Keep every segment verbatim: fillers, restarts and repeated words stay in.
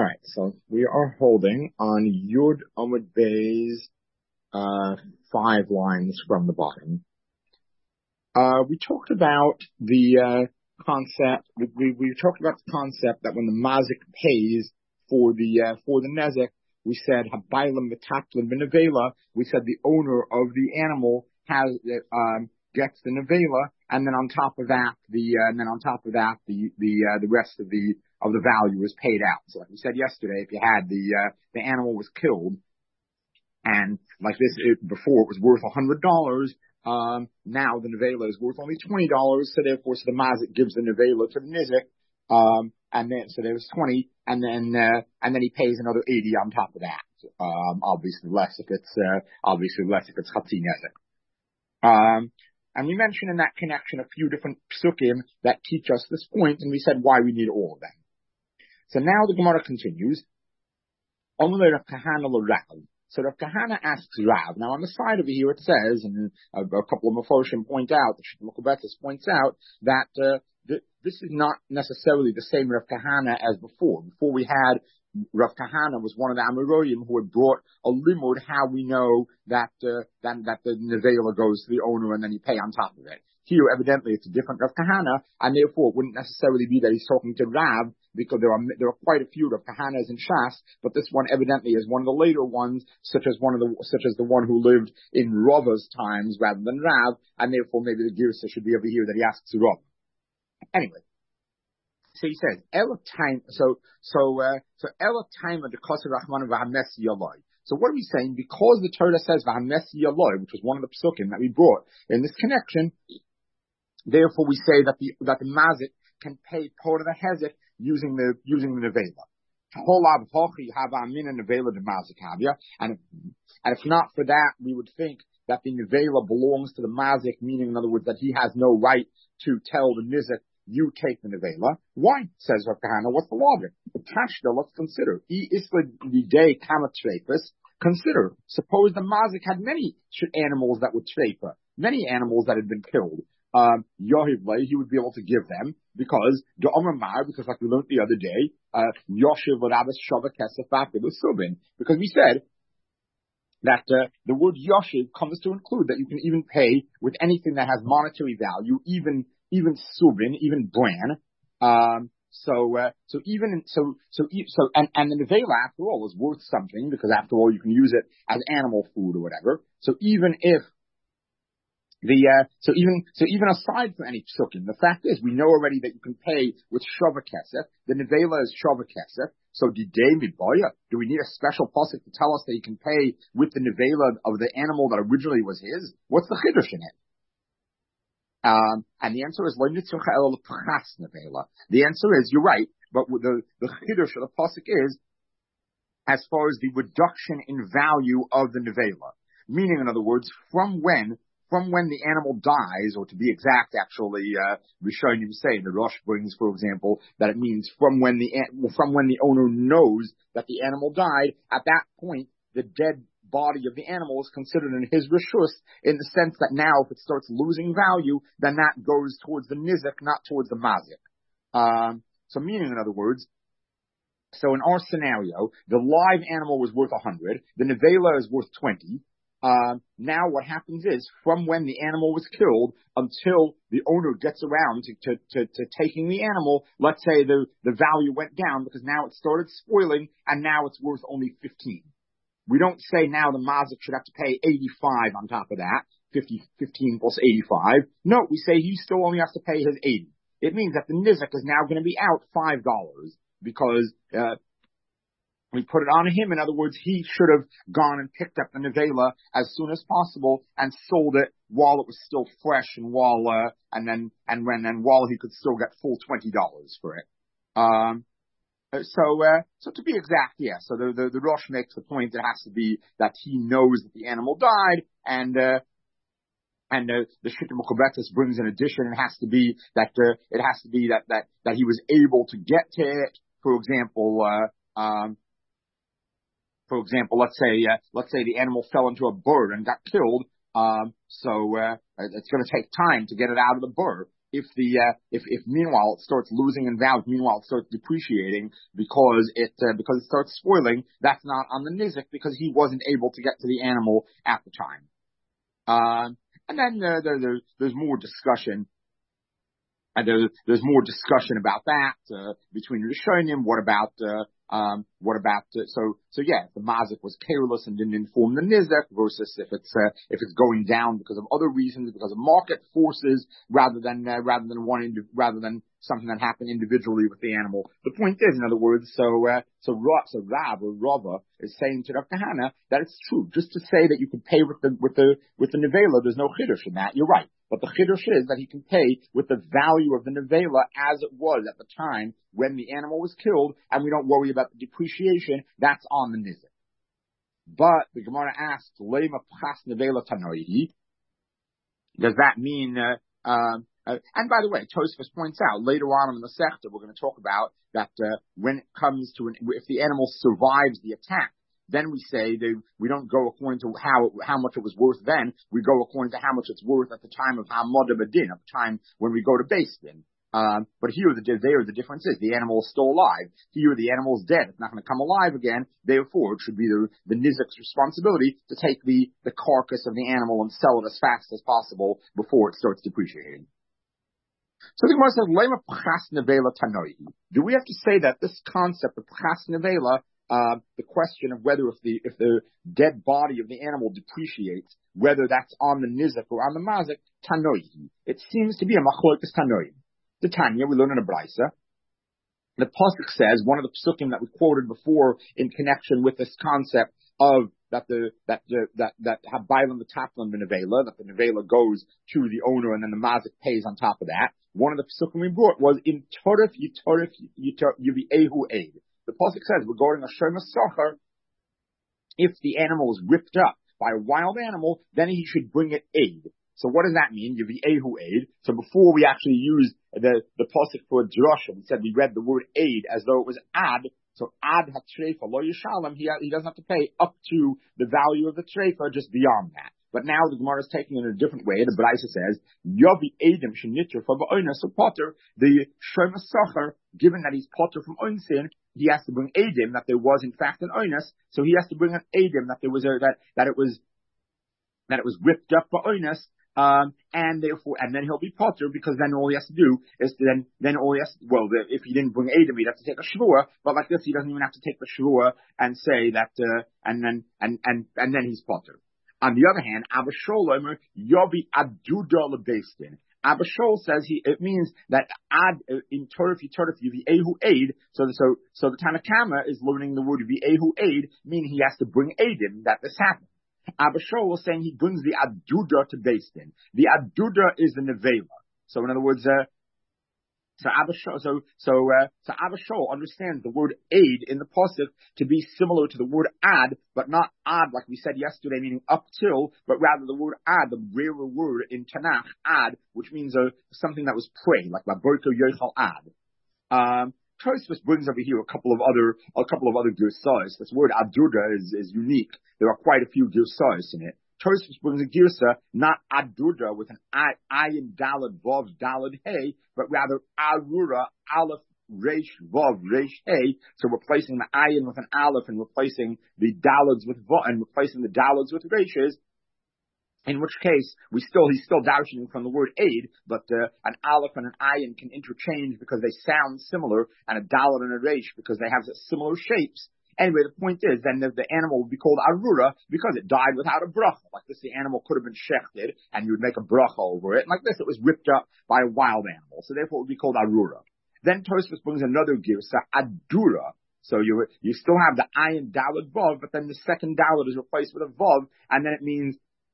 right, so we are holding on Yud Amud Bey's uh, five lines from the bottom. Uh, we talked about the uh, concept. We, we we talked about the concept that when the mazik pays for the uh, for the nezek, we said habaylam metaklim benevela. We said the owner of the animal has um, gets the nevela, and then on top of that, the uh, and then on top of that, the the uh, the rest of the of the value is paid out. So like we said yesterday, if you had the uh, the animal was killed, and like this it, before it was worth a hundred dollars. Um, now the nevela is worth only twenty dollars, so therefore, so the mazik gives the nevela to the nizik, um, and then, so there was twenty, and then, uh, and then he pays another eighty on top of that. Um, obviously less if it's, uh, obviously less if it's chatzi nezek. Um, and we mentioned in that connection a few different psukim that teach us this point, and we said why we need all of them. So now the Gemara continues. So Rav Kahana asks Rav. Now on the side over here it says, and a, a couple of Meforshim point out, the Shita Mechubetes points out that uh, th- this is not necessarily the same Rav Kahana as before. Before we had Rav Kahana was one of the Amoraim who had brought a limud how we know that uh, that that the nevela goes to the owner and then you pay on top of it. Here, evidently, it's a different Rav Kahana, and therefore it wouldn't necessarily be that he's talking to Rav, because there are there are quite a few Rav Kahanas in Shas, but this one evidently is one of the later ones, such as one of the such as the one who lived in Rava's times rather than Rav, and therefore maybe the Girsa should be over here that he asks Rav. Anyway, so he says Ela time. So so uh, so Ela time of the Koser Rahman v'Hamesi Yaloi. So what are we saying? Because the Torah says v'Hamesi Yaloi, which was one of the psukim that we brought in this connection. Therefore, we say that the that the mazik can pay part of the hezek using the using the nevela. And if, and if not for that, we would think that the nevela belongs to the mazik, meaning, in other words, that he has no right to tell the nizik, you take the nevela. Why? Says Rav Kahana. What's the logic? Tashta, let's consider. Consider. Suppose the mazik had many animals that were treifa, many animals that had been killed. Um, Yohivle, he would be able to give them because the Omar because like we learned the other day, uh, Yoshiv Rabas Shava Kesef Subin, because we said that uh, the word Yoshiv comes to include that you can even pay with anything that has monetary value, even even Subin, even bran. Um, so uh, so even so so so and and the nevela after all is worth something because after all you can use it as animal food or whatever. So even if The uh, so even so even aside from any psukim, the fact is we know already that you can pay with shava kesef. The nevela is shava kesef. So didei miboya. Do we need a special pasuk to tell us that you can pay with the nevela of the animal that originally was his? What's the chiddush in it? Um, and the answer is lo nitzrucha ela l'pchas nevela. The answer is you're right, but the the chiddush of the pasuk is as far as the reduction in value of the nevela, meaning in other words, from when. From when the animal dies, or to be exact, actually, uh, Rishonim say, the Rosh brings, for example, that it means from when the from when the owner knows that the animal died. At that point, the dead body of the animal is considered in his rishus, in the sense that now, if it starts losing value, then that goes towards the nizik, not towards the mazik. Um, so, meaning, in other words. So, in our scenario, the live animal was worth a hundred, the nevela is worth twenty. Um, now what happens is, from when the animal was killed until the owner gets around to, to, to, to taking the animal, let's say the, the value went down because now it started spoiling and now it's worth only fifteen. We don't say now the mazik should have to pay eighty-five on top of that, fifty, fifteen plus eighty-five. No, we say he still only has to pay his eighty. It means that the nizik is now going to be out five dollars because, uh, we put it on him. In other words, he should have gone and picked up the nevela as soon as possible and sold it while it was still fresh and while, uh, and then, and when, and while he could still get full twenty dollars for it. Um, so, uh, so to be exact, yeah, so the, the, the Rosh makes the point it has to be that he knows that the animal died and, uh, and uh, the Shita Mechubetes brings an addition. It has to be that, uh, it has to be that, that, that he was able to get to it. For example, uh, um, For example, let's say uh, let's say the animal fell into a bird and got killed. Um, so uh, it's going to take time to get it out of the bird. if the uh, if if meanwhile it starts losing in value, meanwhile it starts depreciating because it uh, because it starts spoiling, that's not on the nizik because he wasn't able to get to the animal at the time. Um, and then uh, there, there, there's more discussion. And there, there's more discussion about that uh, between Rishonim. What about uh, um, what about uh, so so yeah? If the mazik was careless and didn't inform the nizek versus if it's uh, if it's going down because of other reasons, because of market forces, rather than uh, rather than one indi- rather than something that happened individually with the animal. The point is, in other words, so uh, so Rav, so Rav or Rava is saying to Rav Kahana that it's true. Just to say that you can pay with the with the with the nevela, there's no chiddush in that. You're right. But the chiddush is that he can pay with the value of the nevela as it was at the time when the animal was killed, and we don't worry about the depreciation. That's on the nizik. But the Gemara asks, Lema pchas nevela tanoihi. Does that mean? Uh, um, uh, and by the way, Tosfos points out later on in the Sechta we're going to talk about that uh, when it comes to an, if the animal survives the attack, then we say that we don't go according to how how much it was worth then. We go according to how much it's worth at the time of Hamad Badin, at the time when we go to Beis Din. Um, but here, the there, the difference is the animal is still alive. Here, the animal is dead. It's not going to come alive again. Therefore, it should be the, the nizik's responsibility to take the, the carcass of the animal and sell it as fast as possible before it starts depreciating. So the Gemara says, Lema pchas nevela tanoi. Do we have to say that this concept of pchas nevela, Uh, the question of whether if the if the dead body of the animal depreciates, whether that's on the nizik or on the mazik, tanoihi. It seems to be a machlokas tanoim. The Tanya, we learn in a brisa. The pasuk says, one of the psukim that we quoted before in connection with this concept of that the that the that that habaylam the taplan nevela, that the nevela goes to the owner and then the mazik pays on top of that. One of the psukim we brought was in torif yitorif yiviehu aid. The pasuk says regarding a shema socher, if the animal is ripped up by a wild animal, then he should bring it aid. So what does that mean? Yiviehu aid. So before we actually used the the pasuk for drasha, we said we read the word aid as though it was ad. So ad hatreifa lo yishalem. He he doesn't have to pay up to the value of the treifa, just beyond that. But now the Gemara is taking it in a different way. The Braisa says, Yavi Edim Shenitr for Ba'oina, so Potter, the Shema Sacher, given that he's Potter from Oinsin, he has to bring Edim that there was in fact an Oinas, so he has to bring an Edim that there was a, that, that it was, that it was ripped up Ba'oinas, um, and therefore, and then he'll be Potter, because then all he has to do is to then, then all he has to, well, the, if he didn't bring Edim, he'd have to take a Shavua, but like this, he doesn't even have to take the Shavua and say that, uh, and then, and, and, and then he's Potter. On the other hand, Abba Shaul Omer Yobi Aduda LeBeistin. Abba Shaul says he it means that ad in Torah Torah Yehu aid. So so so the Tanakama is learning the word Yehu aid, meaning he has to bring aidim that this happened. Abba Shaul was saying he brings the Aduda to Beistin. The Aduda is the Nevela. So in other words, uh, So Abba Shaul, so so uh, so Abba Shaul understands the word aid in the pasuk to be similar to the word ad, but not ad like we said yesterday, meaning up till, but rather the word ad, the rarer word in Tanakh, ad, which means uh, something that was prey, like Laborto Yochal ad. Um, Tosfos brings over here a couple of other a couple of other girsas. This word adurda is is unique. There are quite a few girsas in it. Tosfos brings a girsa, not adurda with an ayin dalad vav dalad hey, but rather arura aleph resh vav resh hey. So replacing the ayin with an aleph and replacing the dalads with vav and replacing the dalads with reshes. In which case, we still he's still dashing from the word aid, but uh, an aleph and an ayin can interchange because they sound similar, and a dalad and a resh because they have similar shapes. Anyway, the point is, then the, the animal would be called arura because it died without a bracha. Like this, the animal could have been shechted, and you would make a bracha over it. And like this, it was ripped up by a wild animal. So therefore, it would be called arura. Then Tosfos brings another girsa, adura. So you you still have the ayin dalad vav, but then the second dalad is replaced with a vav, and then it means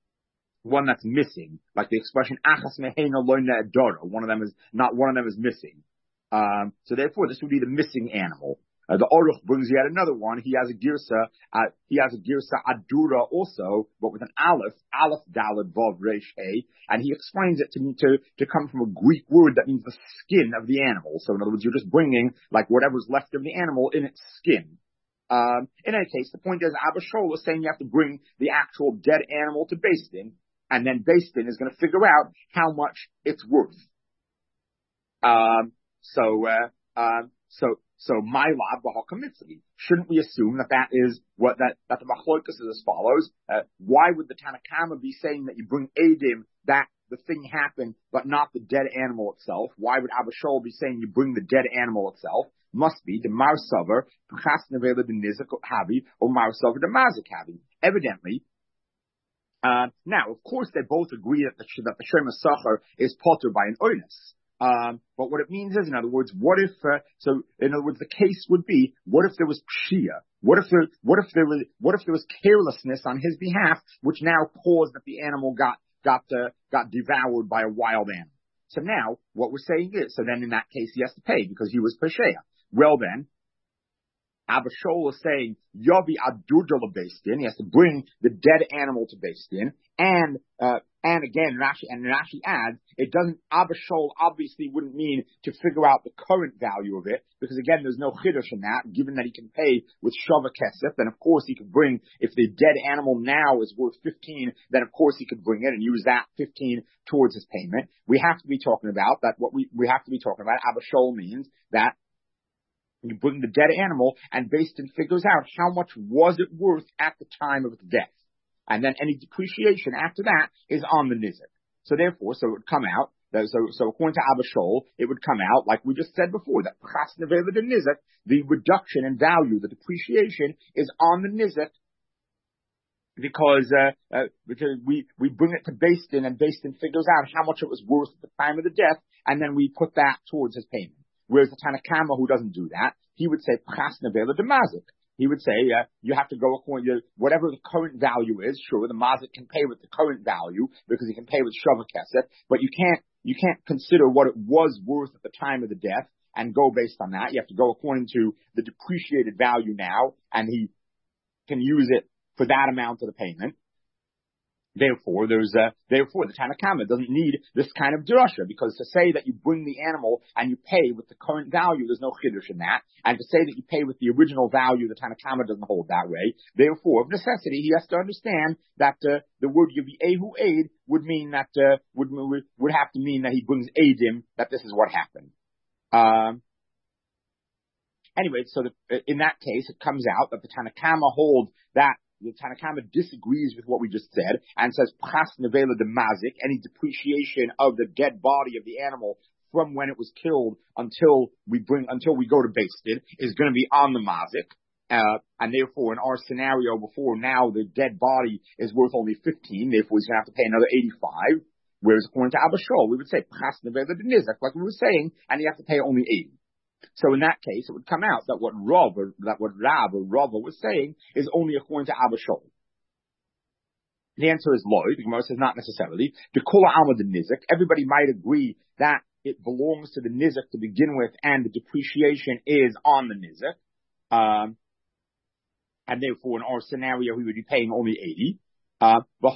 one that's missing. Like the expression achas meheina loina adora. One of them is not. One of them is missing. Um, so therefore, this would be the missing animal. Uh, the Aruch brings yet another one. He has a girsa, uh, he has a girsa adura also, but with an aleph, aleph dalad vav resh hey, and he explains it to me to, to come from a Greek word that means the skin of the animal. So in other words, you're just bringing like whatever's left of the animal in its skin. Um, in any case, the point is Abba Shaul is saying you have to bring the actual dead animal to Beis Din, and then Beis Din is going to figure out how much it's worth. Um, so, uh, um, so, so my lab b'hakamitzli. Shouldn't we assume that that is what that that the machlokas is as follows? Uh, why would the Tanakama be saying that you bring edim that the thing happened, but not the dead animal itself? Why would Abba Shaul be saying you bring the dead animal itself? Must be the marsaver p'chas nevela the nizik havi or marsaver the mazik havi. Evidently. Uh, now, of course, they both agree that the that the Shema Sachar is potter by an oinus. Um, but what it means is, in other words, what if, uh, so, in other words, the case would be, what if there was pshia? What if there, what if there was, what if there was carelessness on his behalf, which now caused that the animal got, got, uh, got devoured by a wild animal? So now, what we're saying is, so then in that case, he has to pay because he was peshea. Well then, Abba Shaul is saying, Yavi Adurjala based in. He has to bring the dead animal to based in. And, uh, and again, Rashi, and Rashi adds, it doesn't, Abba Shaul obviously wouldn't mean to figure out the current value of it, because again, there's no chiddush in that, given that he can pay with Shava Kesef, then of course he could bring, if the dead animal now is worth fifteen, then of course he could bring it and use that fifteen towards his payment. We have to be talking about that, what we, we have to be talking about, Abba Shaul means that you bring the dead animal, and based on figures out how much was it worth at the time of its death. And then any depreciation after that is on the nizik. So therefore, so it would come out, so, so according to Abba Shaul, it would come out, like we just said before, that p'chas nevela the nizik, the reduction in value, the depreciation is on the nizik, because, uh, uh, because we, we bring it to Bastin, and Bastin figures out how much it was worth at the time of the death, and then we put that towards his payment. Whereas the Tanakama, who doesn't do that, he would say, P'chas nevela de mazik. He would say, uh, you have to go according to whatever the current value is. Sure, the mazik can pay with the current value, because he can pay with Shava Kesef, but you can't, you can't consider what it was worth at the time of the death and go based on that. You have to go according to the depreciated value now, and he can use it for that amount of the payment. Therefore, there's a, therefore the Tanakama doesn't need this kind of drasha, because to say that you bring the animal and you pay with the current value, there's no chiddush in that. And to say that you pay with the original value, the Tanakama doesn't hold that way. Therefore, of necessity, he has to understand that uh, the word Yevi'ehu aid would mean that, uh, would, would have to mean that he brings aidim, that this is what happened. Um, anyway, so the, in that case, it comes out that the Tanakama holds that the Tanakama disagrees with what we just said and says, P'chas nevela de mazik, any depreciation of the dead body of the animal from when it was killed until we bring, until we go to Basted, is going to be on the mazik. Uh, and therefore, in our scenario before, now the dead body is worth only fifteen, therefore he's going to have to pay another eighty-five. Whereas according to Abba Shaul, we would say, P'chas nevela de nizak, like we were saying, and you have to pay only eighty. So in that case, it would come out that what Rav, or that what Rab or Rava was saying is only according to Abba Shaul. The answer is loy. The Gemara says not necessarily. The Kula Alma the Nizik. Everybody might agree that it belongs to the Nizik to begin with, and the depreciation is on the Nizik. Um, and therefore, in our scenario, we would be paying only eighty. Uh, the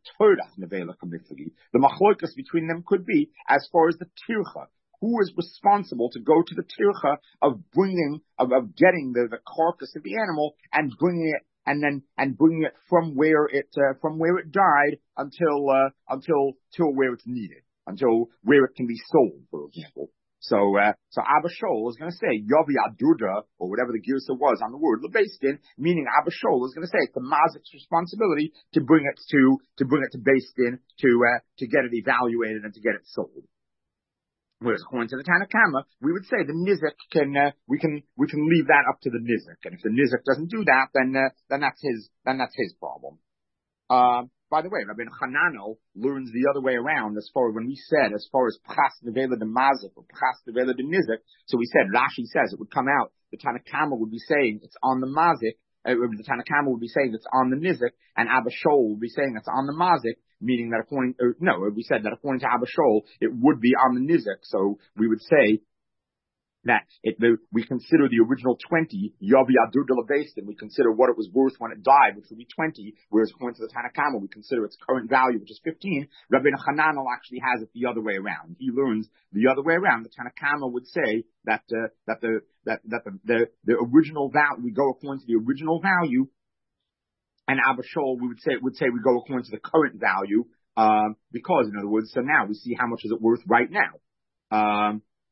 machlokas between them could be as far as the tircha. Who is responsible to go to the tircha of bringing, of, of getting the, the carcass of the animal and bringing it, and then, and bringing it from where it, uh, from where it died until, uh, until, till where it's needed, until where it can be sold, for example. So, uh, so Abba Shaul is going to say, Yavi Adurda, or whatever the girsa was on the word, Lebastin, meaning Abba Shaul is going to say it's the mazik's responsibility to bring it to, to bring it to Bastin, to, uh, to get it evaluated and to get it sold. Whereas according to the Tanakama, we would say the Nizik can, uh, we can, we can leave that up to the Nizik. And if the Nizik doesn't do that, then, uh, then that's his, then that's his problem. Um, by the way, Rabbi Hanano learns the other way around as far as when we said, as far as P'chas nevela de mazik or P'chas nevela de Nizik. So we said, Rashi says it would come out, the Tanakama would be saying it's on the mazik, uh, the Tanakama would be saying it's on the Nizik, and Abba Shaul would be saying it's on the mazik. Meaning that according, or no, we said that according to Abba Shaul, it would be on the Nizik. So we would say that it, the, we consider the original twenty, Yavi Adur de la Based, and we consider what it was worth when it died, which would be twenty, whereas according to the Tanakama, we consider its current value, which is fifteen. Rabbi Hananel actually has it the other way around. He learns the other way around. The Tanakama would say that, uh, that the, that, that the, the, the original value, we go according to the original value, and Abba Shaul, we would say, would say we go according to the current value, um, because, in other words, so now we see how much is it worth right now. Um,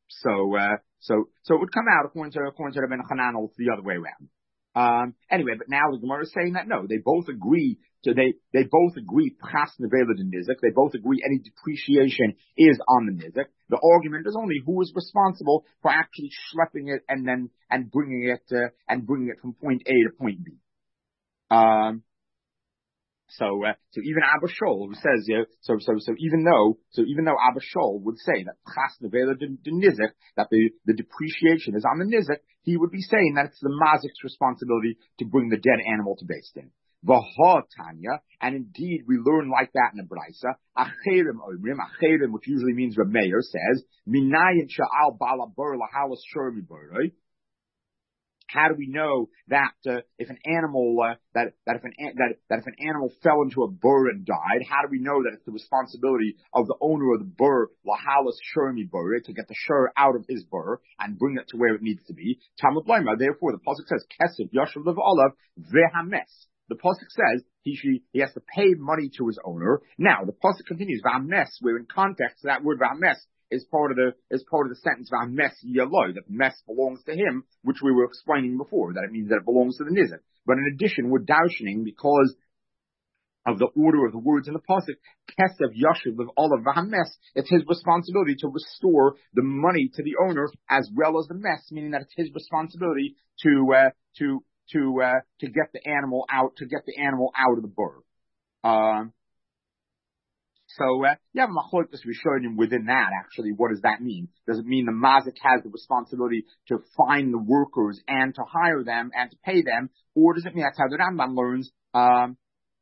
So, uh, so, so it would come out according to, according to Rabbeinu Hananel, the other way around. Um, anyway, but now the Gemara is saying that no, they both agree to, they, they both agree, Pchas Nevela de Nizik, they both agree any depreciation is on the Nizik. The argument is only who is responsible for actually schlepping it and then, and bringing it, uh, and bringing it from point A to point B. Um, So, uh, so even Abba Shaul says, uh, so, so, so even though, so even though Abba Shaul would say that Chas Nevela de Nizik, that the, the depreciation is on the Nizik, he would be saying that it's the Mazik's responsibility to bring the dead animal to Beis Din. V'ha Tanya, and indeed we learn like that in the Brisa, Acherim Omrim, Acherim, which usually means Reb Meir, says, Minayin Sha'al Bala Bur Lahalas Shurmi Buroi. How do we know that uh, if an animal uh, that that if an that that if an animal fell into a burr and died, how do we know that it's the responsibility of the owner of the burr, lahalas shurmi burr, to get the shur out of his burr and bring it to where it needs to be? Talmud Lema. Therefore, the pasuk says kesef yashav lev olav vehames. The pasuk says he should, he has to pay money to his owner. Now the pasuk continues vahames, where in context that word vahames is part of the, is part of the sentence about mes yaloi, that mes belongs to him, which we were explaining before, that it means that it belongs to the nizik. But in addition, we're darshaning because of the order of the words in the pasuk, kesev yashiv of olav v'hames, it's his responsibility to restore the money to the owner as well as the mes, meaning that it's his responsibility to, uh, to, to, uh, to get the animal out, to get the animal out of the burr. Um, So, uh, you have machlokes rishonim within that, actually. What does that mean? Does it mean the mazik has the responsibility to find the workers and to hire them and to pay them? Or does it mean that's how the Rambam learns? Um,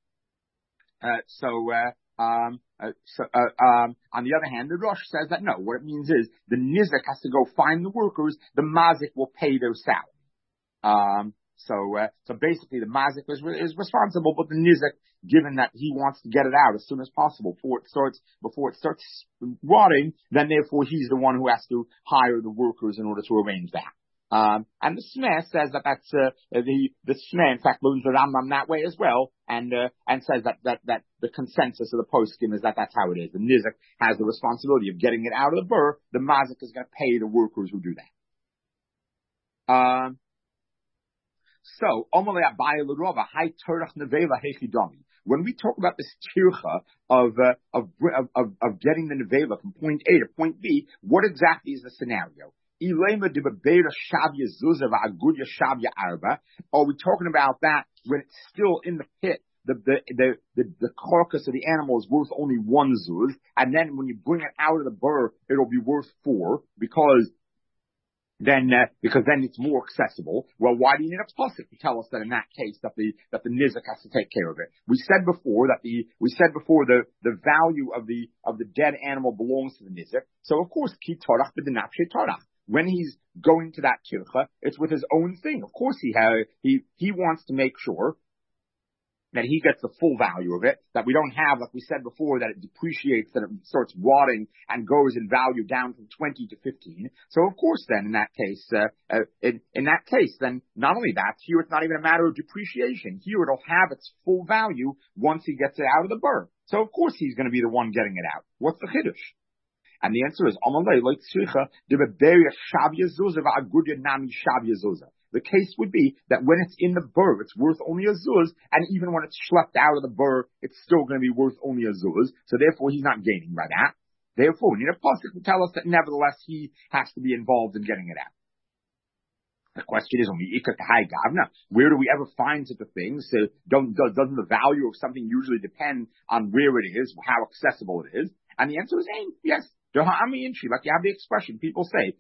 uh, so, uh, um, uh, so, uh, um, on the other hand, the Rosh says that no, what it means is the nizik has to go find the workers, the mazik will pay their salary. Um, So, uh, so basically the mazik is, is responsible, but the nizik, given that he wants to get it out as soon as possible before it starts, before it starts rotting, then therefore he's the one who has to hire the workers in order to arrange that. Um, and the Shmeh says that that's, uh, the, the Shmeh in fact learns the Rambam that way as well, and, uh, and says that, that, that the consensus of the poskim is that that's how it is. The nizik has the responsibility of getting it out of the burr, the mazik is going to pay the workers who do that. Um, So, when we talk about this tircha of, uh, of, of, of getting the nevela from point A to point B, what exactly is the scenario? Are we talking about that when it's still in the pit? The, the, the, the, the carcass of the animal is worth only one zuz, and then when you bring it out of the burr, it'll be worth four, because then, uh, because then it's more accessible. Well, why do you need a pasuk to tell us that in that case that the, that the nizik has to take care of it? We said before that the, we said before the, the value of the, of the dead animal belongs to the nizik. So of course, ki torach b'denafshe torach. When he's going to that tircha, it's with his own thing. Of course he has, he, he wants to make sure that he gets the full value of it, that we don't have, like we said before, that it depreciates, that it starts rotting and goes in value down from twenty to fifteen. So of course then, in that case, uh, uh, in, in that case, then not only that, here it's not even a matter of depreciation. Here it'll have its full value once he gets it out of the burr. So of course he's going to be the one getting it out. What's the chiddush? And the answer is, Amalei, like Tzricha, the Beberia Shavya Zuzah, Agudya Nami Shavya Zuzah. The case would be that when it's in the burr, it's worth only a zuz, and even when it's schlepped out of the burr, it's still going to be worth only a zuz. So therefore, he's not gaining by that. Therefore, we need a pasuk to tell us that nevertheless he has to be involved in getting it out. The question is, where do we ever find such a thing? So don't, doesn't the value of something usually depend on where it is, how accessible it is? And the answer is, hey, yes. Like you have the expression, people say,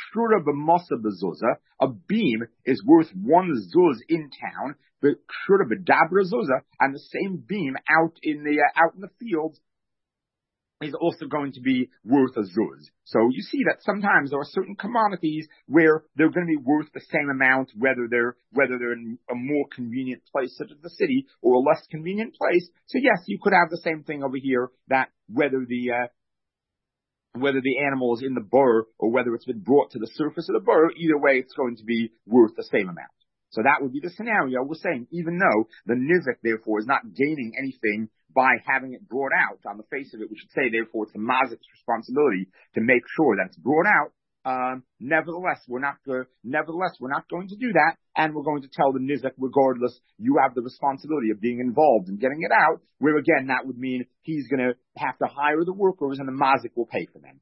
a beam is worth one zuz in town, but and the same beam out in the uh, out in the fields is also going to be worth a zuz. So you see that sometimes there are certain commodities where they're going to be worth the same amount, whether they're whether they're in a more convenient place such as the city or a less convenient place. So yes, you could have the same thing over here, that whether the uh, whether the animal is in the burr or whether it's been brought to the surface of the burr, either way it's going to be worth the same amount. So that would be the scenario we're saying, even though the nizik, therefore, is not gaining anything by having it brought out. On the face of it, we should say, therefore, it's the mazik's responsibility to make sure that it's brought out. Um, nevertheless, we're not go- nevertheless, we're not going to do that, and we're going to tell the Nizak, regardless, you have the responsibility of being involved in getting it out, where again, that would mean he's going to have to hire the workers and the Mazik will pay for them.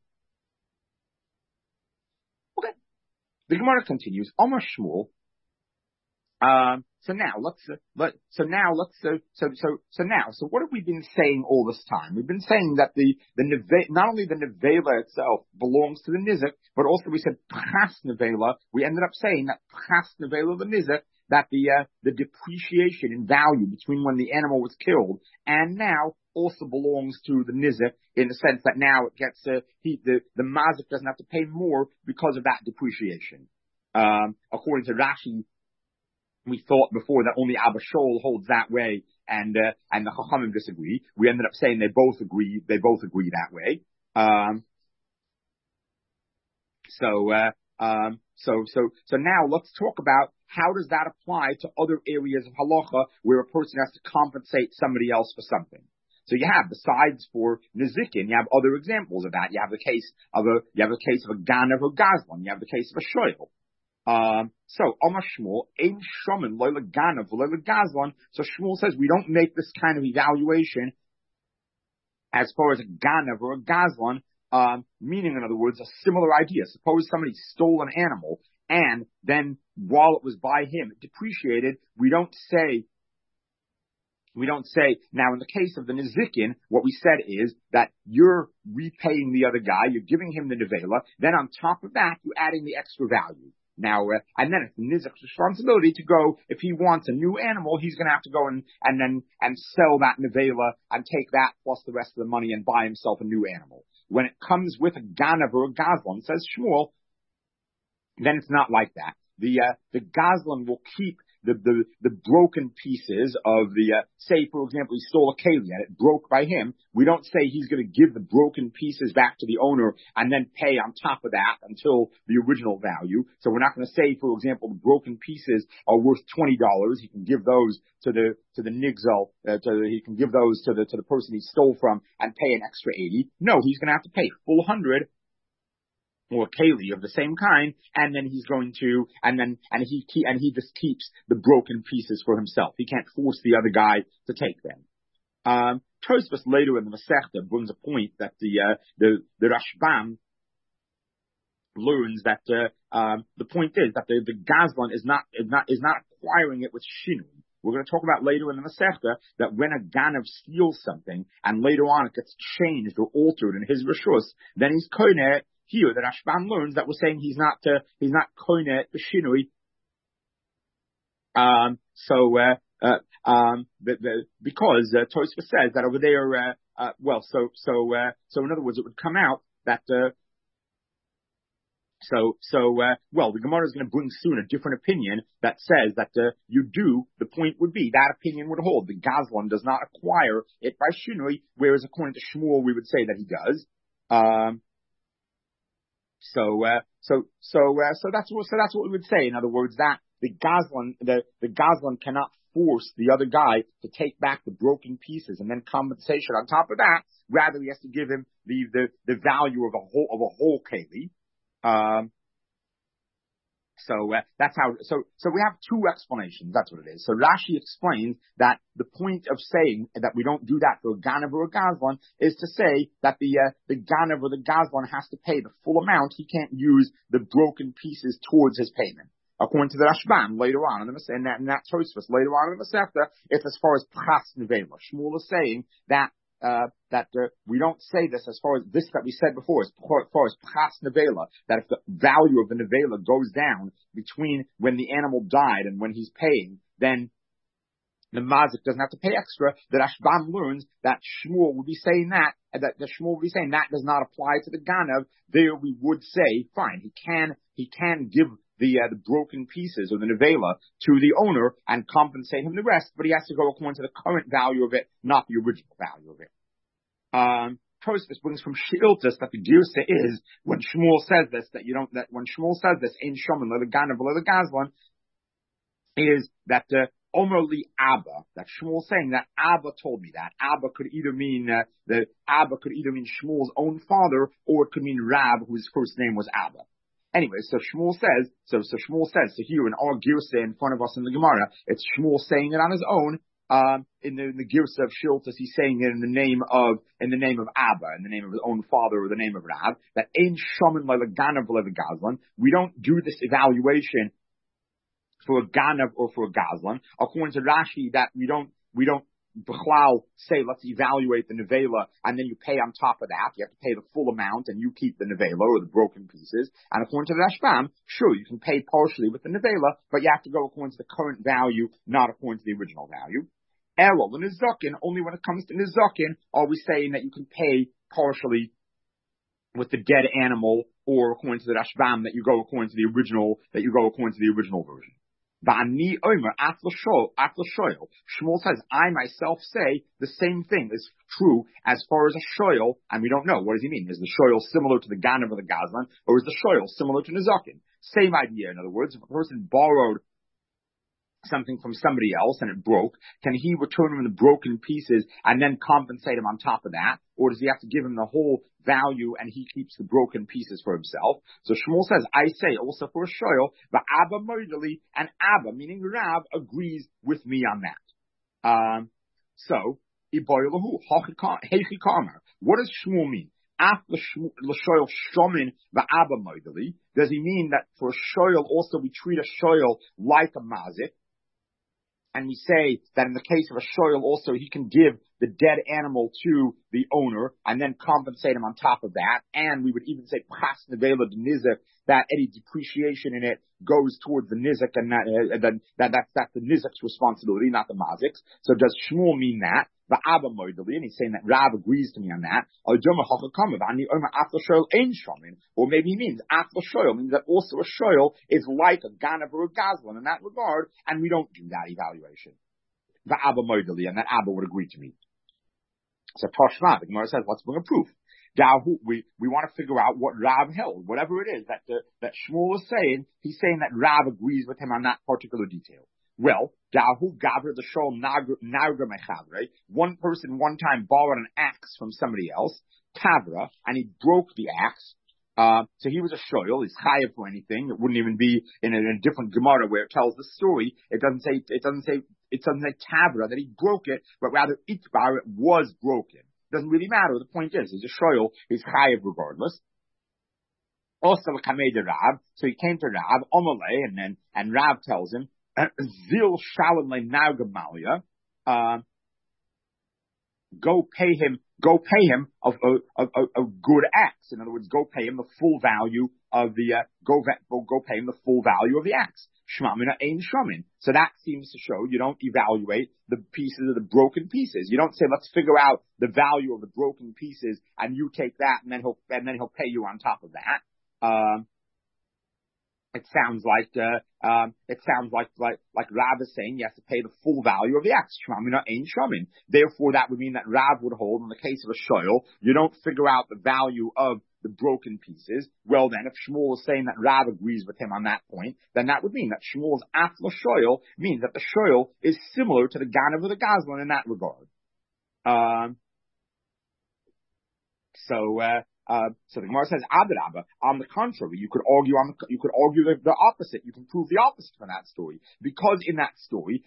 Okay. The Gemara continues, Omar Shmuel, Um, so now let's, uh, let, so now let's, uh, so, so, so now, so what have we been saying all this time? We've been saying that the, the neve, not only the nevela itself belongs to the nizik, but also we said pras nevela. We ended up saying that pras nevela the nizik, that the, uh, the depreciation in value between when the animal was killed and now also belongs to the nizik in the sense that now it gets, uh, he, the, the mazik doesn't have to pay more because of that depreciation. Um, according to Rashi, we thought before that only Abba Shaul holds that way, and uh, and the Chachamim disagree. We ended up saying they both agree. They both agree that way. Um, so uh, um, so so so now let's talk about how does that apply to other areas of halacha where a person has to compensate somebody else for something. So you have, besides for Nezikin, you have other examples of that. You have the case of a you have the case of a Ganav or Gazlan. You have the case of a Shoyl. Um, so, Omar Shmuel, Ein Shomen, Loila Ganav, Loila Gazlan. So Shmuel says we don't make this kind of evaluation as far as a Ganav or a Gazlan, um, meaning, in other words, a similar idea. Suppose somebody stole an animal and then while it was by him, it depreciated. We don't say, we don't say, now in the case of the Nezikin, what we said is that you're repaying the other guy, you're giving him the Nevela, then on top of that, you're adding the extra value. Now, uh, and then it's the Nizik's responsibility to go, if he wants a new animal, he's going to have to go and, and then, and sell that Nevela and take that plus the rest of the money and buy himself a new animal. When it comes with a Ganav or a Gazlan, says Shmuel, then it's not like that. The, uh, the Gazlan will keep the, the, the broken pieces of the, uh, say, for example, he stole a keli and it broke by him. We don't say he's going to give the broken pieces back to the owner and then pay on top of that until the original value. So we're not going to say, for example, the broken pieces are worth twenty dollars. He can give those to the, to the nigzel, uh, to the, he can give those to the, to the person he stole from and pay an extra eighty. No, he's going to have to pay full hundred. Or keli of the same kind, and then he's going to, and then, and he, and he just keeps the broken pieces for himself. He can't force the other guy to take them. Um, Tosfos later in the Masechta brings a point that the, uh, the, the Rashbam learns that, uh, um, the point is that the, the Gazlan is not, is not, is not acquiring it with Shinui. We're going to talk about later in the Masechta that when a Ganav steals something, and later on it gets changed or altered in his Rishus, then he's koineh. Here, the Rashbam learns that we're saying he's not uh, he's not koineh b'shinui. Um, so uh, uh, um, the, the, because uh, Tosfos says that over there, uh, uh, well, so so uh, so in other words, it would come out that uh, so so uh, well, the Gemara is going to bring soon a different opinion that says that uh, you do. The point would be that opinion would hold. The Gazlan does not acquire it by shinui, whereas according to Shmuel, we would say that he does. Um, So, uh, so, so, uh, so that's what, so that's what we would say. In other words, that the Gazlan, the, the Gazlan cannot force the other guy to take back the broken pieces and then compensation on top of that. Rather, he has to give him the, the, the value of a whole, of a whole keli. Um, So uh, that's how. So so we have two explanations. That's what it is. So Rashi explains that the point of saying that we don't do that for a Ganav or a Gazlan is to say that the uh, the Ganav or the Gazlan has to pay the full amount. He can't use the broken pieces towards his payment. According to the Rashbam later on, in the and that, and that Tosfos later on in the Masechta, it's as far as Pras Nevela. Shmuel is saying that. Uh, that uh, we don't say this as far as this that we said before, as far as Pras Nevela, that if the value of the Nevela goes down between when the animal died and when he's paying, then the Mazik doesn't have to pay extra. The Rashbam learns that Shmuel will be saying that, that the Shmuel will be saying that does not apply to the Ganav. There we would say, fine, he can, he can give the, uh, the broken pieces or the Nevela to the owner and compensate him the rest, but he has to go according to the current value of it, not the original value of it. Um, Tosfos brings from Shiltus that the Girsa is, when Shmuel says this, that you don't, that when Shmuel says this, Ein Shomen, Lo Ganav, Lo Gazlan, is that, uh, Omer li Abba, that Shmuel saying that Abba told me that. Abba could either mean, uh, the, Abba could either mean Shmuel's own father, or it could mean Rab, whose first name was Abba. Anyway, so Shmuel says, so, so Shmuel says, so here in our Girsa in front of us in the Gemara, it's Shmuel saying it on his own, um, in the, in the Girsa of Shiltas, he's saying it in the name of, in the name of Abba, in the name of his own father, or the name of Rav, that Ein Shomin Le'Ganav Le'Gazlan. We don't do this evaluation for a Ganav or for a Gazlan. According to Rashi, that we don't, we don't, B'chlal say, let's evaluate the nevela, and then you pay on top of that. You have to pay the full amount, and you keep the nevela or the broken pieces. And according to the Rashbam, sure, you can pay partially with the nevela, but you have to go according to the current value, not according to the original value. Errol, and Nizakin, only when it comes to Nizakin are we saying that you can pay partially with the dead animal, or according to the Rashbam, that you go according to the original, that you go according to the original version. Shmuel says, I myself say the same thing is true as far as a shoyl, and we don't know. What does he mean? Is the shoyl similar to the Ganav or the Gazlan, or is the shoyl similar to Nizakin? Same idea. In other words, if a person borrowed something from somebody else and it broke, can he return him the broken pieces and then compensate him on top of that? Or does he have to give him the whole value and he keeps the broken pieces for himself? So Shmuel says, I say also for a shoyl, but Abba Moidali, and Abba, meaning Rav, agrees with me on that. Um, so, what does Shmuel mean? After l'shoyl shomin va'abba moidali, does he mean that for a shoyl also we treat a shoyl like a mazik? And we say that in the case of a shoyl also he can give the dead animal to the owner and then compensate him on top of that. And we would even say pas nevela de nizak, that any depreciation in it goes towards the nizak, and that, uh, that, that that's that's the nizak's responsibility, not the mazik's. So does Shmuel mean that? The Abba Moidali, and he's saying that Rav agrees to me on that. Or maybe he means after shoyl means that also a shoyl is like a Ganav or a Gazlan in that regard, and we don't do that evaluation. The Abba Moidali, and that Abba would agree to me. So Toshma, the Gemara says, let's bring a proof. Dahu, we, we want to figure out what Rav held, whatever it is that the, that Shmuel is saying. He's saying that Rav agrees with him on that particular detail. Well, Dahu Gavra the Shol Nagra Mechavre. One person one time borrowed an axe from somebody else, Tavra, and he broke the axe. Uh, so he was a shoyl. He's chayav for anything. It wouldn't even be in a, in a different Gemara where it tells the story. It doesn't say. It doesn't say. It doesn't say Tavra that he broke it, but rather Itbar, it was broken. Doesn't really matter. The point is, he's a shoyl. He's chayav regardless. Also, Rav. So he came to Rav, Omalei, and then and Rav tells him, Zil Shalom Le Naugamalia, uh, go pay him, go pay him a, a, a, a good axe. In other words, go pay him the full value of the, uh, go, go, go pay him the full value of the axe. Shmamina ein shmamin. So that seems to show you don't evaluate the pieces of the broken pieces. You don't say, let's figure out the value of the broken pieces and you take that and then he'll, and then he'll pay you on top of that. Um, It sounds like, uh, um, it sounds like, like, like Rav is saying you have to pay the full value of the axe. Shmamina ein shamin. Therefore, that would mean that Rav would hold, in the case of a shoyl, you don't figure out the value of the broken pieces. Well then, if Shmuel is saying that Rav agrees with him on that point, then that would mean that Shmuel's afla shoyl means that the shoyl is similar to the Ganav or the Gazlan in that regard. Um, so, uh, Uh, so the Gemara says, Adarabba, on the contrary, you could argue on the, you could argue the, the opposite. You can prove the opposite from that story. Because in that story,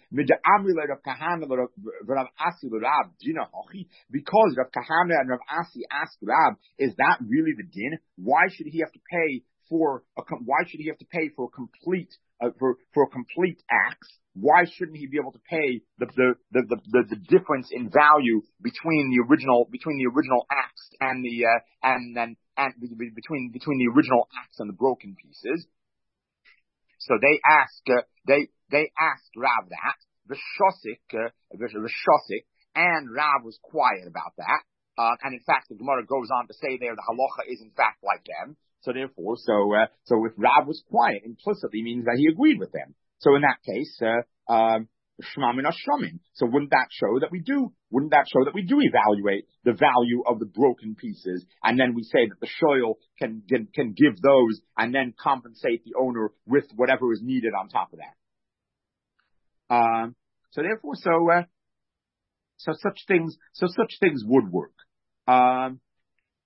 because Rav Kahana and Rav Asi asked Rav, is that really the din? Why should he have to pay for a, why should he have to pay for a complete, uh, for, for a complete axe? Why shouldn't he be able to pay the, the, the, the, the difference in value between the original, between the original axe and the, uh, and then, and between, between the original axe and the broken pieces? So they asked, uh, they, they asked Rav that. The Shosik, uh, the Shosik, and Rav was quiet about that. Uh, and in fact, the Gemara goes on to say there the halacha is in fact like them. So therefore, so, uh, so if Rav was quiet, implicitly means that he agreed with them. So in that case, uh, um, shmamin ashmamin. So wouldn't that show that we do, wouldn't that show that we do evaluate the value of the broken pieces, and then we say that the shoyl can, can, can give those and then compensate the owner with whatever is needed on top of that. Um, so therefore, so, uh, so such things, so such things would work. Um,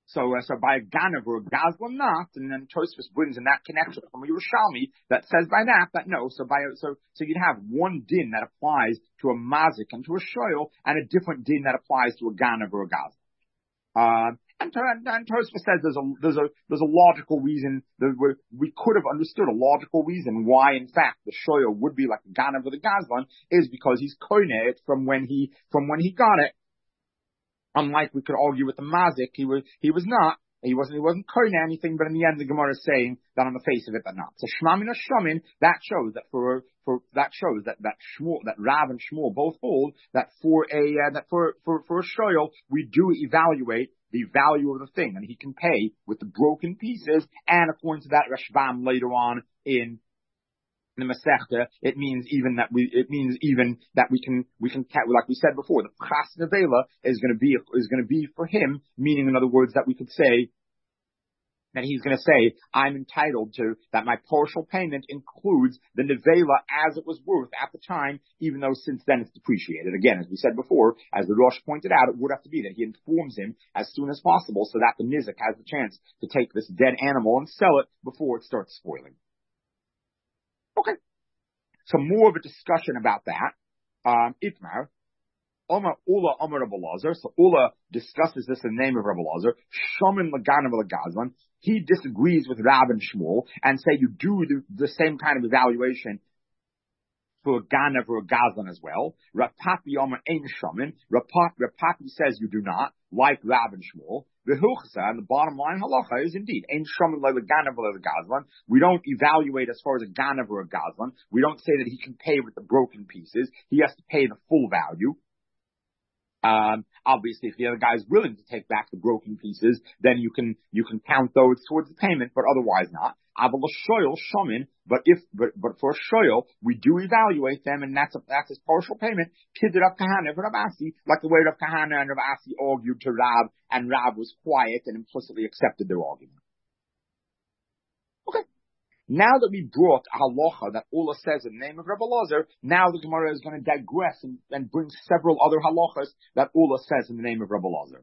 So, uh, so by a Ganav or a Gazlan not, and then Tosfos brings in that connection from Yerushalmi that says by that, that no, so by, so, so you'd have one din that applies to a Mazik and to a Shoyl, and a different din that applies to a Ganav or a Gazlan. Uh, and, and, and Tosfos says there's a, there's a, there's a logical reason that we, we could have understood a logical reason why, in fact, the Shoyl would be like a Ganav or the Gazlan is because he's koineh it from when he, from when he got it. Unlike we could argue with the Mazik, he was, he was not, he wasn't, he wasn't koineh anything, but in the end the Gemara is saying that on the face of it, that not. So Shmamin or Shomin, that shows that for, for, that shows that, that Shmuel, that Rav and Shmuel both hold that for a, uh, that for, for, for a shoyl, we do evaluate the value of the thing, and he can pay with the broken pieces, and according to that Rashbam later on in the Masechta, it means even that we, it means even that we can, we can, like we said before, the Chas Nevela is going to be, is going to be for him, meaning in other words that we could say, that he's going to say, I'm entitled to, that my partial payment includes the Nevela as it was worth at the time, even though since then it's depreciated. Again, as we said before, as the Rosh pointed out, it would have to be that he informs him as soon as possible so that the Nizik has the chance to take this dead animal and sell it before it starts spoiling. Okay. So more of a discussion about that. Um, Itmar, Omar Ula Omar Rabbi Lazar. So Ula discusses this in the name of Rabbi Lazar. Shomin Laganav Lagazlan. He disagrees with Rab and Shmuel and say you do the, the same kind of evaluation for a Ganav or a Gazlan as well. Rapapi Omar Ein Shomin. Rapapi says you do not, like Rab and Shmuel. The Hilchasa, and the bottom line halacha is indeed Ein Shomin like a Ganav or a Gazlan. We don't evaluate as far as a Ganav or a Gazlan. We don't say that he can pay with the broken pieces. He has to pay the full value. Um, obviously, if the other guy is willing to take back the broken pieces, then you can you can count those towards the payment, but otherwise not. Aval shoyl shomin, but if but but for a shoyl, we do evaluate them, and that's a, that's his partial payment. Kidder of Kahana for Rav Asi, like the way Rav Kahana and Rav Asi argued to Rav, and Rav was quiet and implicitly accepted their argument. Okay. Now that we brought a halacha that Ula says in the name of Rabbi Lazar, now the Gemara is going to digress and, and bring several other halachas that Ula says in the name of Rabbi Lazar.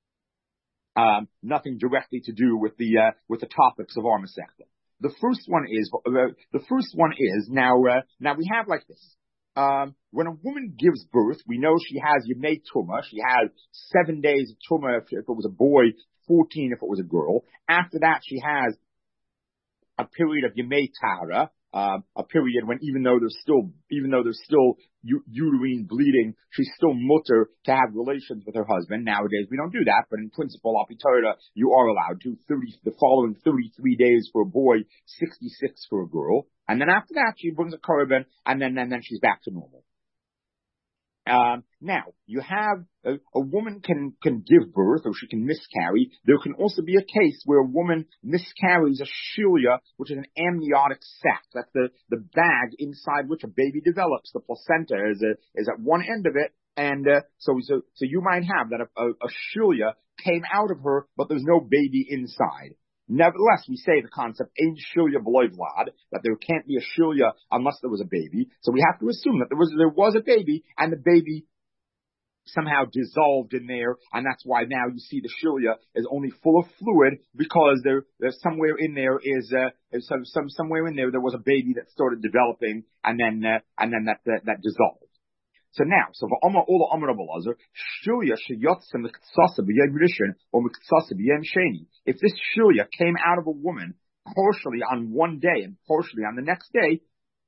Um, nothing directly to do with the uh, with the topics of our Masechta. The first one is uh, the first one is now uh, now we have like this. Um, when a woman gives birth, we know she has Yemei Tumah. She has seven days of Tumah if, if it was a boy, fourteen if it was a girl. After that, she has a period of Yemei Tahara, uh, a period when even though there's still, even though there's still u- uterine bleeding, she's still mutter to have relations with her husband. Nowadays we don't do that, but in principle, Al Pi Torah, you are allowed to. thirty, the following thirty-three days for a boy, sixty-six for a girl. And then after that, she brings a korban, and then, and then she's back to normal. Um, now, you have, a, a woman can, can give birth, or she can miscarry. There can also be a case where a woman miscarries a shilya, which is an amniotic sac. That's the, the bag inside which a baby develops. The placenta is a, is at one end of it, and, uh, so, so, so you might have that a, a, a shilya came out of her, but there's no baby inside. Nevertheless, we say the concept, ein shilya b'loy vlad, that there can't be a shilya unless there was a baby. So we have to assume that there was, there was a baby, and the baby somehow dissolved in there, and that's why now you see the shilya is only full of fluid, because there, there's somewhere in there is, uh, some, some, somewhere in there there was a baby that started developing, and then, uh, and then that, that, that dissolved. So now, so v'Amar Ola Amar Rabbi Lazar, shilya sheyotza miktsasa b'yem rishon or miktsasa b'yem sheni. If this shilya came out of a woman partially on one day and partially on the next day,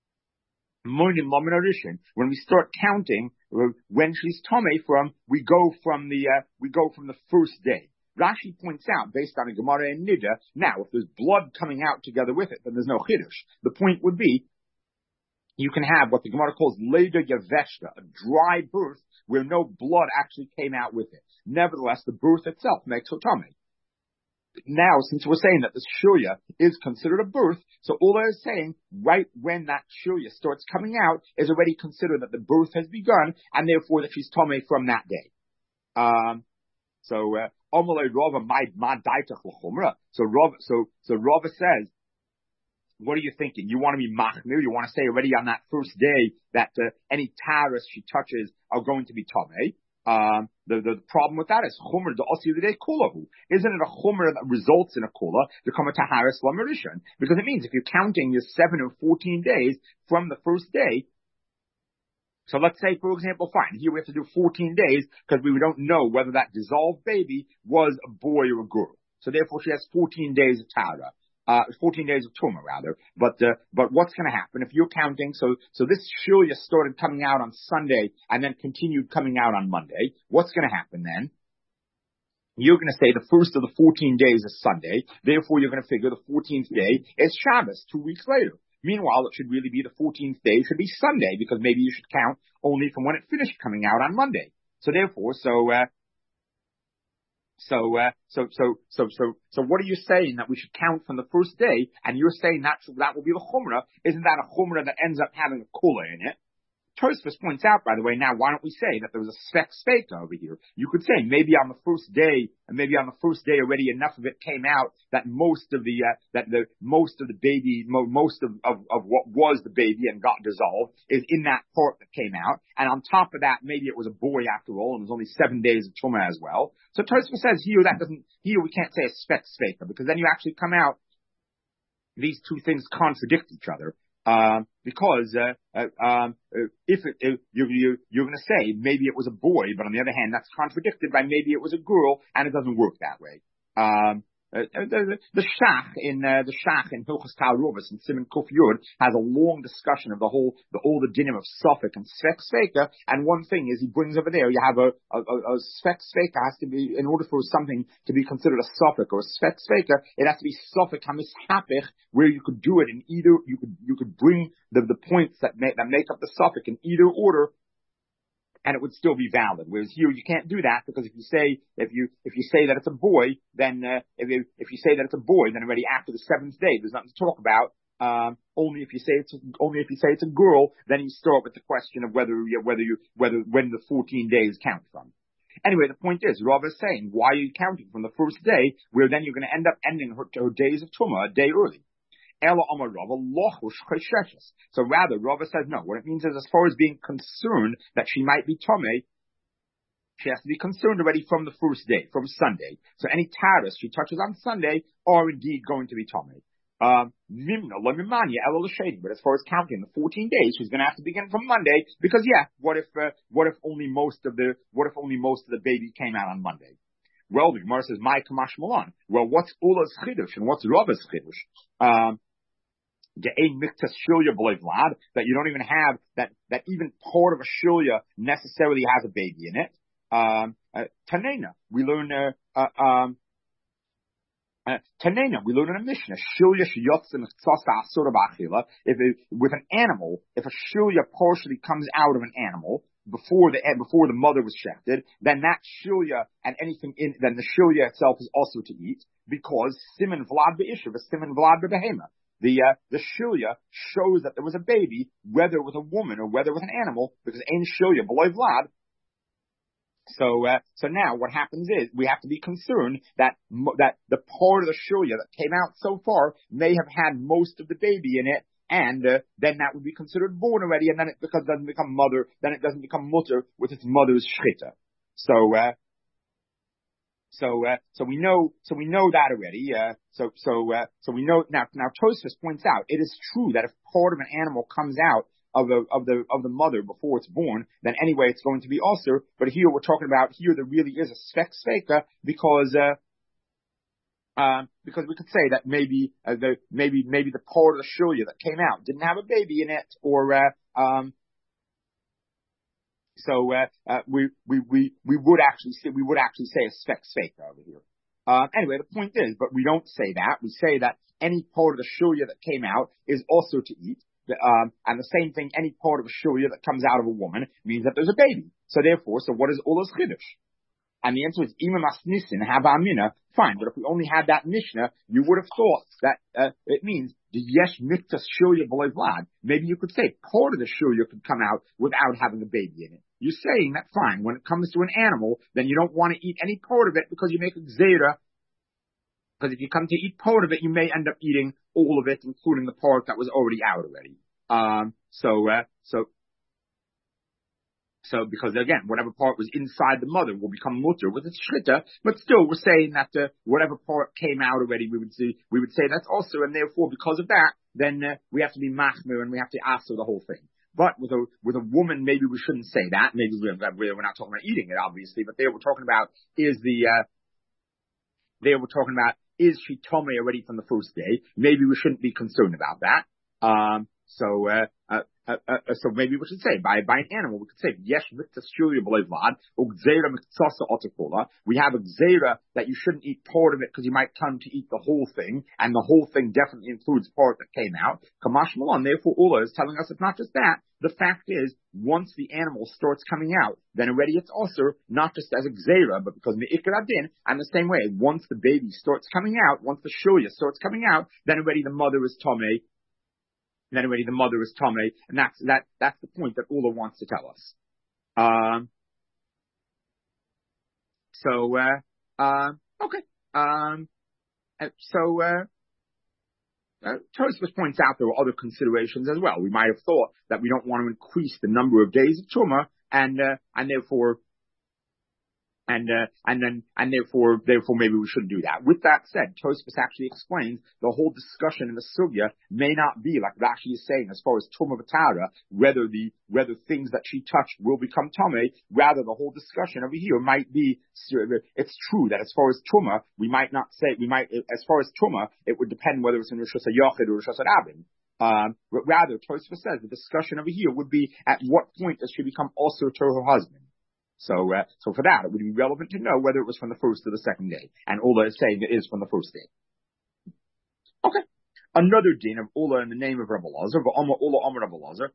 moinin lamin rishon. When we start counting when she's tomei from, we go from the uh, we go from the first day. Rashi points out, based on a Gemara and Nida, now if there's blood coming out together with it, then there's no chiddush. The point would be, you can have what the Gemara calls Leda Yaveshta, a dry birth where no blood actually came out with it. Nevertheless, the birth itself makes her tummy. Now, since we're saying that this shilya is considered a birth, so all I is saying, right when that shilya starts coming out, is already considered that the birth has begun, and therefore that she's tummy from that day. Um, so, uh, Rava ma daitach l'chumra. So Rava, so, so Rava says, what are you thinking? You want to be machmir? You want to say already on that first day that uh, any taras she touches are going to be tamei? Um, the, the problem with that is chumer the osiyudei kulahu. Isn't it a chumer that results in a kula to come a taharis lamarishan? Because it means if you're counting your seven or fourteen days from the first day. So let's say, for example, fine, here we have to do fourteen days because we don't know whether that dissolved baby was a boy or a girl. So therefore, she has fourteen days of tara. Uh, fourteen days of tumah rather, but, uh, but what's gonna happen if you're counting, so, so this shulya started coming out on Sunday and then continued coming out on Monday, what's gonna happen then? You're gonna say the first of the fourteen days is Sunday, therefore you're gonna figure the fourteenth day is Shabbos, two weeks later. Meanwhile, it should really be the fourteenth day, should be Sunday, because maybe you should count only from when it finished coming out on Monday. So therefore, so, uh, So, uh, so, so, so, so, so what are you saying that we should count from the first day? And you're saying that that will be the chumrah. Isn't that a chumrah that ends up having a kula in it? Tosfos points out, by the way, now why don't we say that there was a spec speka over here? You could say maybe on the first day, and maybe on the first day already enough of it came out that most of the, uh, that the, most of the baby, mo- most of, of, of what was the baby and got dissolved is in that part that came out. And on top of that, maybe it was a boy after all, and it was only seven days of tumah as well. So Tosfos says here that doesn't, here we can't say a spec speka because then you actually come out, these two things contradict each other. Um, because, uh, uh, um, uh, if it, uh, you, you, you're gonna say maybe it was a boy, but on the other hand, that's contradicted by maybe it was a girl, and it doesn't work that way. Um, Uh, the, the, the Shach in uh, the Shach in Hilchos Ta'aruvos and Siman Kuf Yud has a long discussion of the whole, the, all the dinim of Suffolk and Svek Sveka. And one thing is he brings over there, you have a, a, a, a Svek Sveka has to be, in order for something to be considered a Suffolk or a Svek Sveka, it has to be Suffolk HaMishapich, where you could do it in either, you could, you could bring the, the points that make, that make up the Suffolk in either order, and it would still be valid. Whereas here you can't do that because if you say if you if you say that it's a boy, then uh, if you, if you say that it's a boy, then already after the seventh day there's nothing to talk about. Um, only if you say it's a, only if you say it's a girl, then you start with the question of whether you, whether you whether when the fourteen days count from. Anyway, the point is, Rav is saying, why are you counting from the first day, where then you're going to end up ending her, her days of Tumah a day early? So rather, Rava says no. What it means is, as far as being concerned that she might be Tomei, she has to be concerned already from the first day, from Sunday. So any taras she touches on Sunday are indeed going to be Tomei. Um, but as far as counting the fourteen days, she's going to have to begin from Monday because, yeah, what if uh, what if only most of the what if only most of the baby came out on Monday? Well, the Gemara says, "My kamash malan." Well, what's Ula's chidush and what's Rava's chidush? Um, that you don't even have that, that even part of a shulya necessarily has a baby in it. Um, uh, Tanena, we learn, uh, uh, um, uh, Tanena, we learn in a Mishnah, shulya sheyotzim asura b'achila. If it, with an animal, if a shulya partially comes out of an animal before the before the mother was shechted, then that shulya and anything in then the shulya itself is also to eat because siman vlad be'ishav is siman vlad be'behema. The, uh, the shulya shows that there was a baby, whether it was a woman or whether it was an animal, because ain't shulya below vlad. So, uh, so now what happens is we have to be concerned that, that the part of the shulya that came out so far may have had most of the baby in it, and, uh, then that would be considered born already, and then it, because it doesn't become mother, then it doesn't become mutter with its mother's shchita. So, uh, So, uh, so we know, so we know that already. Uh, so, so, uh, so we know now. Now, Tosfos points out it is true that if part of an animal comes out of the of the of the mother before it's born, then anyway it's going to be ulcer. But here we're talking about here there really is a spek sveka because uh, um, because we could say that maybe uh, the maybe maybe the part of the shulya that came out didn't have a baby in it, or uh, um. So uh, uh, we we we we would actually say we would actually say a spek sveka over here. Uh, anyway, the point is, but we don't say that. We say that any part of the shulya that came out is also to eat. Um, and the same thing, any part of a shulya that comes out of a woman means that there's a baby. So therefore, so what is Ola's chidush? And the answer is Ima Masnisin Hava Amina. Fine, but if we only had that Mishnah, you would have thought that uh, it means the Yesh Miktas Shulya B'Loi Vlad. Maybe you could say part of the shulya could come out without having a baby in it. You're saying that fine, when it comes to an animal, then you don't want to eat any part of it because you make a gzeira. Because if you come to eat part of it, you may end up eating all of it, including the part that was already out already. Um, so, uh, so, So, because again, whatever part was inside the mother will become mutter with its shchita, but still we're saying that uh, whatever part came out already, we would see, we would say that's also, and therefore because of that, then uh, we have to be machmir and we have to ask the whole thing. But with a with a woman, maybe we shouldn't say that. Maybe we're, we're not talking about eating it, obviously, but there we're talking about is the uh, there we're talking about is she tummy already from the first day? Maybe we shouldn't be concerned about that. Um, so. Uh, uh, Uh, uh, so maybe we should say by by an animal we could say yesh mitzvah vlad or gzeira mitzvah otakola. We have a gzeira that you shouldn't eat part of it because you might come to eat the whole thing, and the whole thing definitely includes part that came out. Kamash Malon. Therefore, Ula is telling us it's not just that. The fact is, once the animal starts coming out, then already it's also not just as a gzeira, but because me'ikar adin. And the same way, once the baby starts coming out, once the shulia starts coming out, then already the mother is tomei. And then already the mother is Tomei, and that's, that, that's the point that Ula wants to tell us. Um, so, uh, uh, okay. Um, so, uh, uh, Tosfos points out there were other considerations as well. We might have thought that we don't want to increase the number of days of Truma, and, uh, and therefore, And, uh, and then, and therefore, therefore maybe we shouldn't do that. With that said, Tosfos actually explains the whole discussion in the sugya may not be like Rashi is saying as far as Tumah V'Tara, whether the, whether things that she touched will become Tameh. Rather, the whole discussion over here might be, it's true that as far as Tumah, we might not say, we might, as far as Tumah, it would depend whether it's in Rosh Hashanah or Rosh Hashanah. Um, but rather, Tosfos says the discussion over here would be at what point does she become also to her husband. So, uh, so for that, it would be relevant to know whether it was from the first or the second day. And Ula is saying it is from the first day. Okay. Another din of Ula in the name of Rabbi Lazar, V'Amar Ula Amar Rabbi Lazar.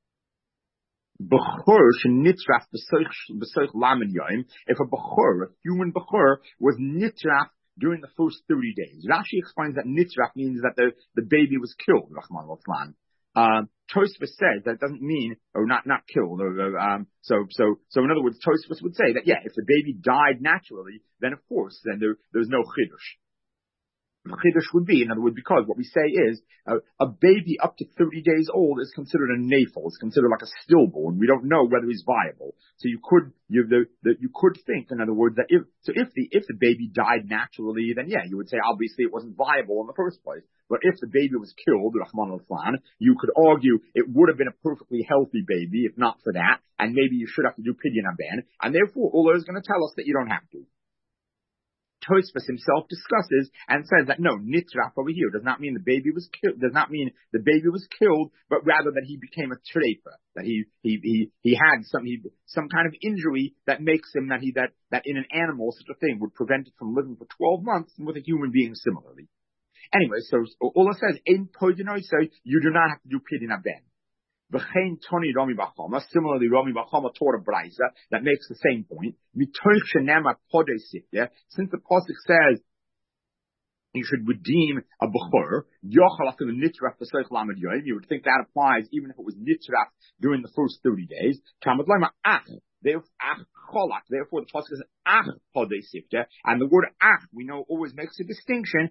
Bechor shenitraf b'soich lamed yoim. If a bechor, a human bechor, was nitraf during the first thirty days. Rashi explains that nitraf means that the, the baby was killed, Rahman al-Flan. Um, Tosfos says that doesn't mean, or not, not killed, or, um, so, so, so in other words, Tosfos would say that, yeah, if the baby died naturally, then of course, then there, there's no chiddush. The chiddush would be, in other words, because what we say is, uh, a baby up to thirty days old is considered a nafel, it's considered like a stillborn. We don't know whether he's viable. So you could, you, the, the, you could think, in other words, that if, so if the, if the baby died naturally, then yeah, you would say obviously it wasn't viable in the first place. But if the baby was killed, Rahman al-Flan, you could argue it would have been a perfectly healthy baby if not for that, and maybe you should have to do pidyon aben, and therefore Ula is going to tell us that you don't have to. Tosfos himself discusses and says that no, nitraf over here does not mean the baby was killed, does not mean the baby was killed, but rather that he became a treifa, that he, he, he, he had some, he, some kind of injury that makes him that he, that, that in an animal such a thing would prevent it from living for twelve months, and with a human being similarly. Anyway, so Ula says, in podinoi, so you do not have to do pidyon aben. V'chein Toni Rami Bachama. Similarly, Rami Bachama taught a brayza that makes the same point. Mitoich shenema podei sifya. Since the pasuk says you should redeem a bechor, yochal after the nitraf b'soich lamed yoyim. You would think that applies even if it was nitraf during the first thirty days. Tamad lema ach. Therefore, ach cholak. Therefore, the pasuk says ach podei sifya, and the word ach we know always makes a distinction.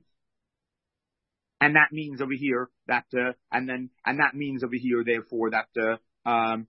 And that means over here that, uh, and then, and that means over here, therefore, that, uh, um,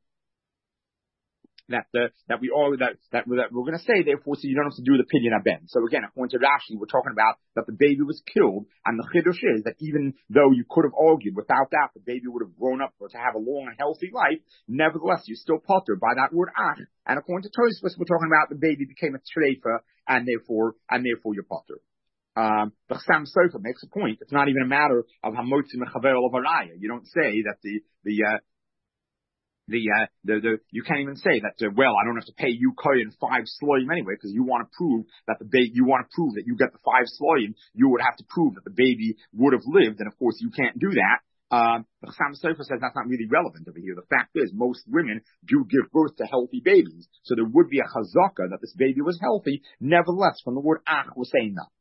that, uh, that we all, that, that, that we're going to say, therefore, so you don't have to do the pidyon aben. So again, according to Rashi, we're talking about that the baby was killed, and the chiddush is that even though you could have argued without that, the baby would have grown up or to have a long and healthy life, nevertheless, you're still potter by that word ach. And according to Tosfos, we're talking about the baby became a treifa, and therefore, and therefore you're potter. Um, the Chassam Sofer makes a point. It's not even a matter of hamotzi mechaver of araya. You don't say that the the uh, the uh, the the you can't even say that. Uh, well, I don't have to pay you koyin five sloyim anyway because you want to prove that the baby. You want to prove that you get the five sloyim. You would have to prove that the baby would have lived, and of course you can't do that. Um, the Chassam Sofer says that's not really relevant over here. The fact is, most women do give birth to healthy babies, so there would be a chazaka that this baby was healthy. Nevertheless, from the word ach, we're saying that.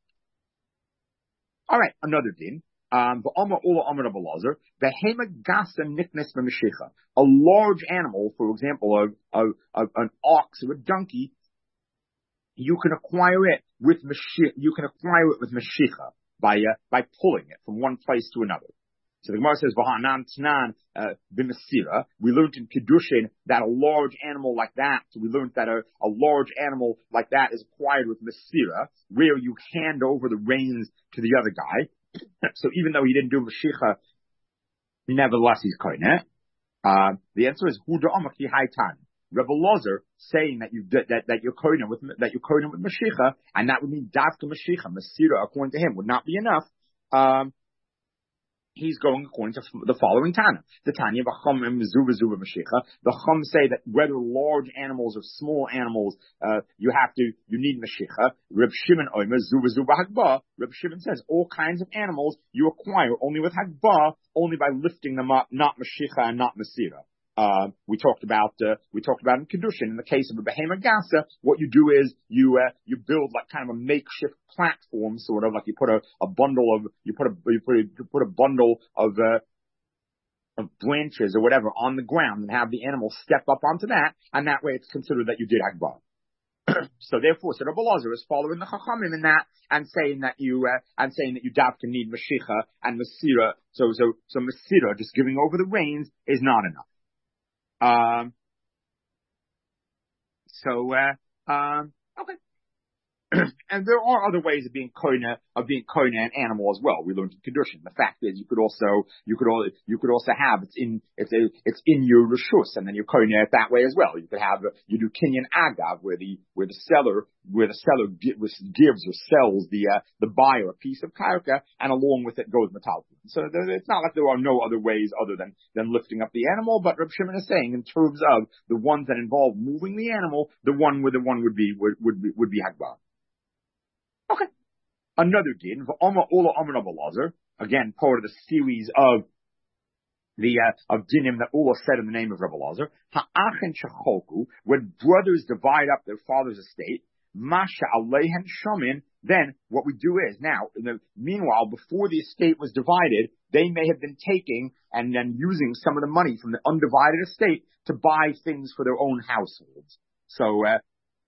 All right, another din. Um, a large animal, for example, a, a, a, an ox or a donkey, you can acquire it with mashiach, you can acquire it with mashicha by uh, by pulling it from one place to another. So the Gemara says, "V'hanan tnan b'masira." We learned in Kedushin that a large animal like that. So we learned that a, a large animal like that is acquired with masira, where you hand over the reins to the other guy. So even though he didn't do mashicha, nevertheless he's koine. Uh, the answer is Huda Amaki Haitan. Rebbe Lozer saying that you that that you're koine with that you're koine with mashicha, and that would mean dafka mashicha. Masira, according to him, would not be enough. Um, He's going according to the following Tana. The Tanya, the Chum say that whether large animals or small animals, uh, you have to, you need Mashicha. Reb Shimon Oimer, Zuba Zuba Hagbah. Reb Shimon says all kinds of animals you acquire only with Hagbah, only by lifting them up, not Mashicha and not Masira. Uh, we talked about, uh, we talked about in Kedushin, in the case of a Behema Gasa, what you do is you, uh, you build like kind of a makeshift platform, sort of like you put a, a bundle of, you put a, you put a, you put a bundle of, uh, of branches or whatever on the ground and have the animal step up onto that, and that way it's considered that you did Akbar. So therefore, so Rabbi Lazar is following the Chachamim in that and saying that you uh, and saying that you davka need Mashicha and Masira. So so so Masira, just giving over the reins, is not enough. Um, so, uh, um, okay. And there are other ways of being koina, of being koina an animal as well. We learned in Kedushin. The fact is, you could also, you could all, you could also have, it's in, it's a, it's in your reshus, and then you koina it that way as well. You could have, you do kinyan agav, where the, where the seller, where the seller gives, gives or sells the, uh, the buyer a piece of karka, and along with it goes metal. So there, it's not like there are no other ways other than, than lifting up the animal, but Reb Shimon is saying, in terms of the ones that involve moving the animal, the one where the one would be, would, would be, would be hagbah. Okay. Another din, v'oma ola amar Rabbi Lazar, again, part of the series of the, uh, of dinim that Ula said in the name of Rabbi Lazar, ha'achen shechoku, when brothers divide up their father's estate, masha aleihen shomin, then what we do is, now, in the, meanwhile, before the estate was divided, they may have been taking and then using some of the money from the undivided estate to buy things for their own households. So, uh,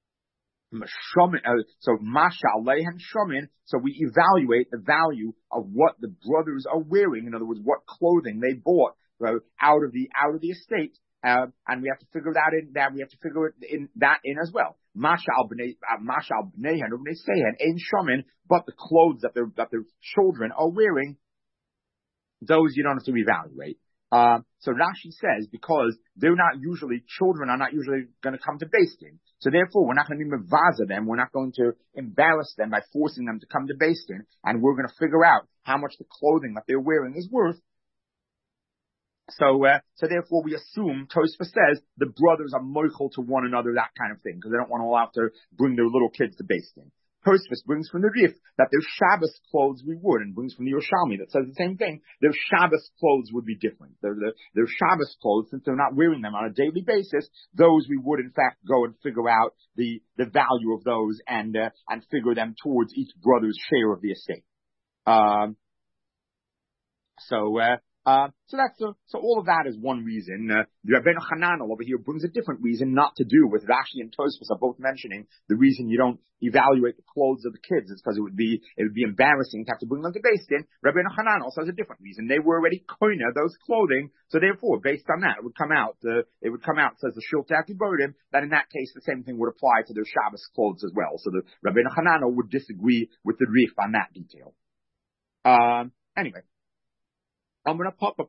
So Masha Aleihan Shomin, so we evaluate the value of what the brothers are wearing. In other words, what clothing they bought uh, out of the out of the estate, uh, and we have to figure that in. That we have to figure it in that in as well. Masha al bnei Masha al bneihan ubnei sehen ein shomin, but the clothes that their that their children are wearing, those you don't have to evaluate. Uh, so Rashi says, because they're not usually, children are not usually going to come to Beis Din. So therefore, we're not going to mevaza them. We're not going to embarrass them by forcing them to come to Beis Din. And we're going to figure out how much the clothing that they're wearing is worth. So, uh, so therefore we assume, Tosfos says, the brothers are moichel to one another, that kind of thing, because they don't want to allow to bring their little kids to Beis Din. Tosfos brings from the Rif that their Shabbos clothes we would, and brings from the Yerushalmi that says the same thing. Their Shabbos clothes would be different. Their, their, their Shabbos clothes, since they're not wearing them on a daily basis, those we would in fact go and figure out the, the value of those and, uh, and figure them towards each brother's share of the estate. Um, so, uh, Uh, so that's, uh, so all of that is one reason. Uh, the Rabbeinu Hananel over here brings a different reason, not to do with Rashi and Tosfos are both mentioning the reason you don't evaluate the clothes of the kids is because it would be, it would be embarrassing to have to bring them to Beis Din. Rabbeinu Hananel says a different reason. They were already koina, those clothing, so therefore, based on that, it would come out, uh, it would come out, says the Shiltei HaGiborim, that in that case, the same thing would apply to their Shabbos clothes as well. So the Rabbeinu Hananel would disagree with the Rif on that detail. Um, anyway. Rav Papa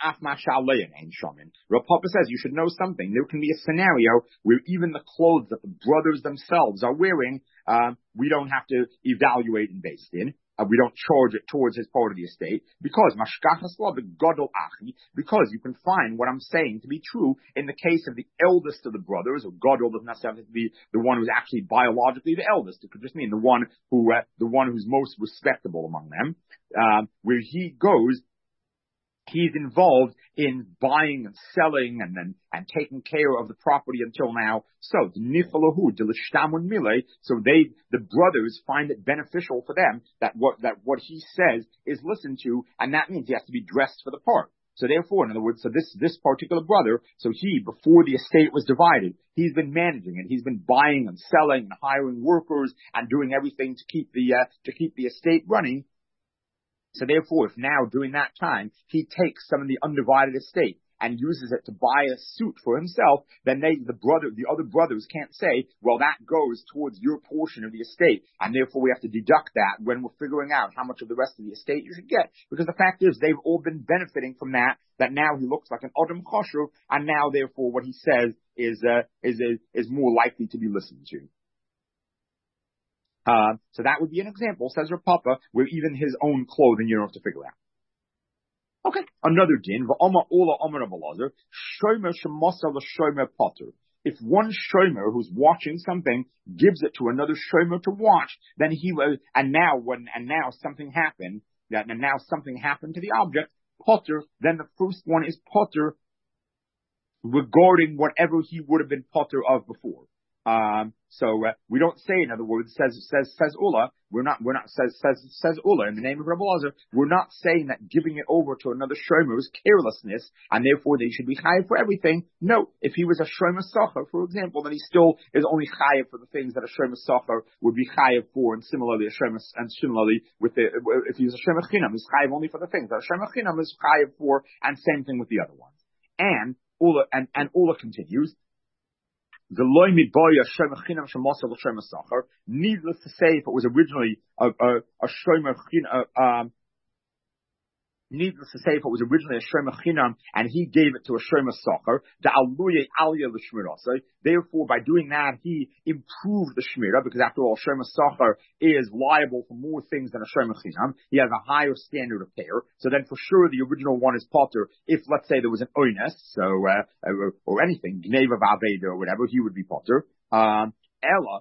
says you should know something. There can be a scenario where even the clothes that the brothers themselves are wearing, um, we don't have to evaluate in Beis Din. Uh, we don't charge it towards his part of the estate because mashkachas law begadol achi, because you can find what I'm saying to be true in the case of the eldest of the brothers, or gadol doesn't necessarily have to be the one who's actually biologically the eldest. It could just mean the one who, uh, the one who's most respectable among them, um, where he goes. He's involved in buying and selling and and, and taking care of the property until now. So, so they, the brothers find it beneficial for them that what, that what he says is listened to, and that means he has to be dressed for the part. So therefore, in other words, so this, this particular brother, so he, before the estate was divided, he's been managing it. He's been buying and selling and hiring workers and doing everything to keep the, uh, to keep the estate running. So therefore, if now during that time he takes some of the undivided estate and uses it to buy a suit for himself, then they, the brother, the other brothers can't say, well, that goes towards your portion of the estate, and therefore we have to deduct that when we're figuring out how much of the rest of the estate you should get. Because the fact is, they've all been benefiting from that, that now he looks like an Adam Kosher, and now therefore what he says is, uh, is, is, is more likely to be listened to. Uh, so that would be an example, says Rav Papa, where even his own clothing you don't have to figure out. Okay, another din, v'ama ola amar Abelazar, shomer shemasa l'shomer potter. If one shomer who's watching something gives it to another shomer to watch, then he will, and now when, and now something happened, that, and now something happened to the object, potter, then the first one is potter regarding whatever he would have been potter of before. Um, so, uh, we don't say, in other words, says, says, says Ula, we're not, we're not, says, says, says Ula, in the name of Rabbi Lazar, we're not saying that giving it over to another shomer is carelessness, and therefore they should be chayav for everything. No, if he was a shomer sacher, for example, then he still is only chayav for the things that a shomer sacher would be chayav for, and similarly, a shomer, and similarly, with the, if he's a shomer chinam, he's chayav only for the things that a shomer chinam is chayav for, and same thing with the other ones. And Ula, and, and Ula continues, needless to say, if it was originally a, a, a shomer chinam, um, needless to say, if it was originally a shomer chinam and he gave it to a shomer sacher, the aluye aliyah l'shmirasai. Therefore, by doing that, he improved the shmirah, because after all, shomer sacher is liable for more things than a shomer chinam. He has a higher standard of care. So then, for sure, the original one is potter. If, let's say, there was an oines, so uh, or, or anything, gneva v'aveda or whatever, he would be potter. Um, Ella.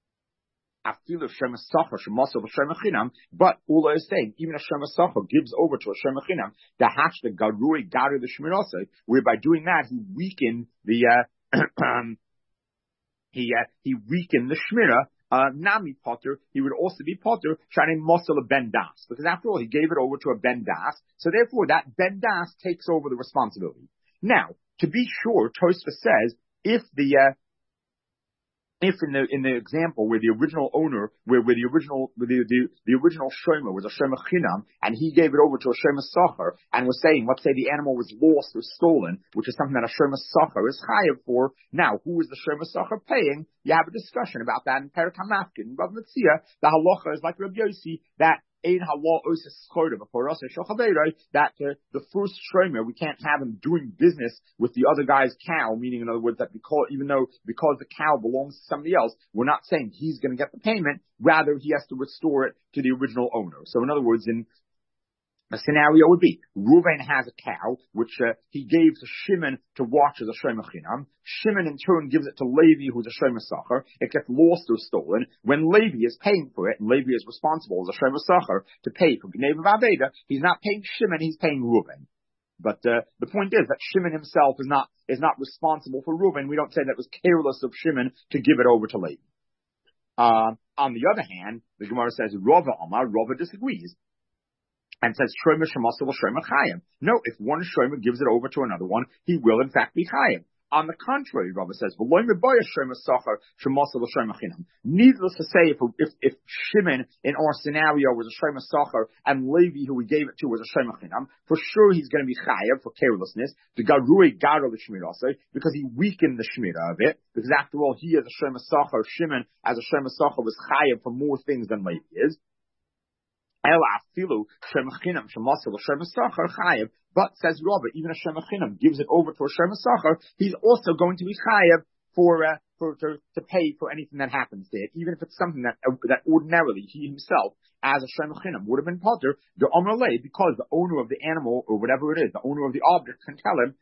But Ula is saying, even a Shema Sacha gives over to a Shema Chinam, the hatch, the Garui, Garu, the Shmirasa, where by doing that, he weakened the, uh, he, uh, he weakened the Shmira, uh, Nami Potter, he would also be Potter, shining muscle of Ben Das, because after all, he gave it over to a Ben Das, so therefore that Ben Das takes over the responsibility. Now, to be sure, Tosfos says, if the, uh, If in the in the example where the original owner, where, where the original where the, the the original shomer was a shomer chinam, and he gave it over to a shomer sacher, and was saying, let's say the animal was lost or stolen, which is something that a shomer sacher is chayav for. Now, who is the shomer sacher paying? You have a discussion about that in Perek HaMafkin. Rav Metzia, the halacha is like Rabbi Yossi, that Ein halal osis schoda before us that uh, the first shomer, we can't have him doing business with the other guy's cow, meaning in other words that because even though because the cow belongs to somebody else, we're not saying he's going to get the payment, rather he has to restore it to the original owner. So in other words, in a scenario would be, Reuven has a cow, which uh, he gave to Shimon to watch as a shomer chinam. Shimon in turn gives it to Levi, who's a shomer sacher. It gets lost or stolen. When Levi is paying for it, and Levi is responsible as a shomer sacher to pay for Gneva Vaveda, he's not paying Shimon, he's paying Reuven. But uh, the point is that Shimon himself is not is not responsible for Reuven. We don't say that it was careless of Shimon to give it over to Levi. Uh, on the other hand, the Gemara says, Rava Amar, Rava disagrees. And says, Shomer Shemasel Shomer Chayim. No, if one Shomer gives it over to another one, he will in fact be Chayim. On the contrary, Rava says, needless to say, if, if, if Shimon in our scenario was a shomer sacher and Levi, who we gave it to, was a shomer chinam, for sure he's going to be chayav for carelessness, the garui garo l'shmirasei, because he weakened the shmira of it, because after all, he as a shomer sacher, Shimon as a shomer sacher was chayav for more things than Levi is. But says Rava, even a shomer chinam gives it over to a shomer sacher, he's also going to be chayav for uh, for to, to pay for anything that happens to it, even if it's something that uh, that ordinarily he himself, as a shomer chinam, would have been potter the omrlei, because the owner of the animal or whatever it is, the owner of the object can tell him,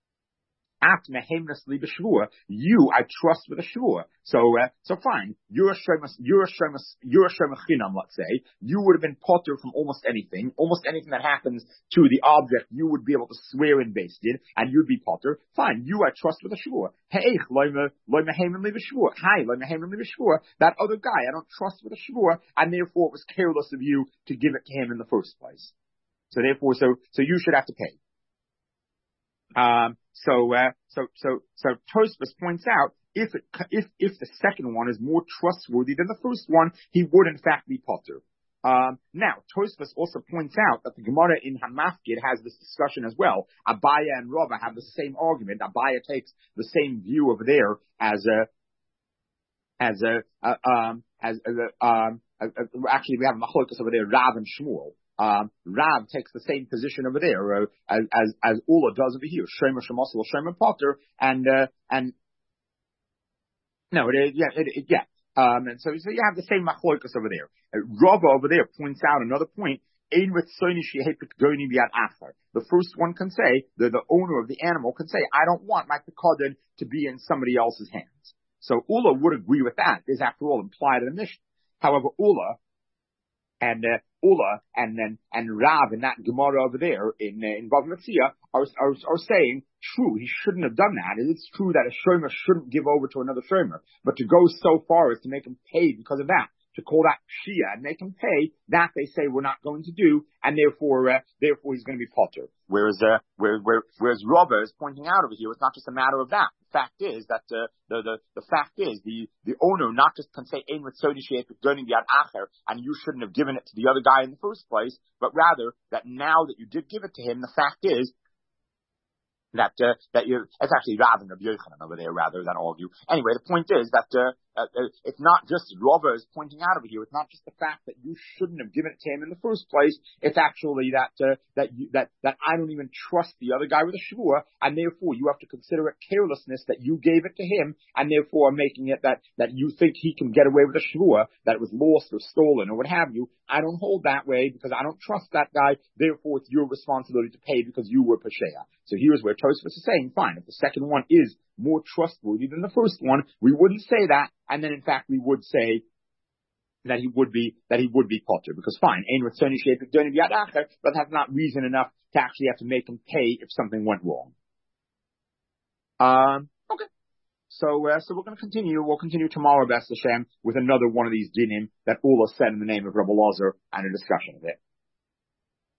you, I trust with a shvua. So, uh, so fine. You're a shomer, you're a shomer, you're a shomer chinam, let's say. You would have been potter from almost anything. Almost anything that happens to the object, you would be able to swear in based it, and you'd be potter. Fine. You, I trust with a shvua. Hey, loyma, loyma heyman leave a shvua. Hi, loyma heyman leave a shvua. That other guy, I don't trust with a shvua, and therefore it was careless of you to give it to him in the first place. So therefore, so, so you should have to pay. Um, so, uh, so, so, so Tosfos points out, if it, if, if the second one is more trustworthy than the first one, he would in fact be potter. Um, now, Tosfos also points out that the Gemara in Hamafkid has this discussion as well. Abaya and Rava have the same argument. Abaya takes the same view over there as a, as a, uh, um, as, as a, um, uh, uh, actually we have Machlokas over there, Rav and Shmuel. Um, Rav takes the same position over there, uh, as, as, as Ula does over here. Shomer Shemosul, Shomer Potter, and, uh, and, no, it, yeah, it, it, yeah. Um, and so, so you have the same machlokas over there. Uh, Rava over there points out another point. The first one can say, the, the owner of the animal can say, I don't want my pekadon to be in somebody else's hands. So Ula would agree with that. Is after all implied in the Mishnah. However, Ula and uh, Ula and then and Rav in that Gemara over there in uh, in Bava Metzia are, are are saying true. He shouldn't have done that. It's true that a shomer shouldn't give over to another shomer, but to go so far as to make him pay because of that, to call that shia and make him pay, that they say we're not going to do, and therefore uh, therefore he's going to be potter. Whereas uh, where, where, whereas Rava is pointing out over here, it's not just a matter of that. The fact is that uh, the, the the fact is the the owner not just can say ein with sodi she'et going biyad acher, and you shouldn't have given it to the other guy in the first place, but rather that now that you did give it to him, the fact is that uh, that you it's actually rather than Rabbi Yochanan over there rather than all of you. Anyway, the point is that uh, uh, it's not just Rava is pointing out over here. It's not just the fact that you shouldn't have given it to him in the first place. It's actually that uh, that you, that that I don't even trust the other guy with a shvua, and therefore you have to consider it carelessness that you gave it to him, and therefore making it that that you think he can get away with a shvua, that it was lost or stolen or what have you. I don't hold that way because I don't trust that guy. Therefore, it's your responsibility to pay because you were Pesheya. So here's where Tosfos is saying, fine, if the second one is more trustworthy than the first one, we wouldn't say that, and then in fact we would say that he would be that he would be potter, because fine, ein ritzoni she'efik doni biyad acher, but that's not reason enough to actually have to make him pay if something went wrong. Um, okay. So, uh, so we're going to continue. We'll continue tomorrow, B'ez Hashem, with another one of these dinim that Ula said in the name of Rabbi Lazar and a discussion of it.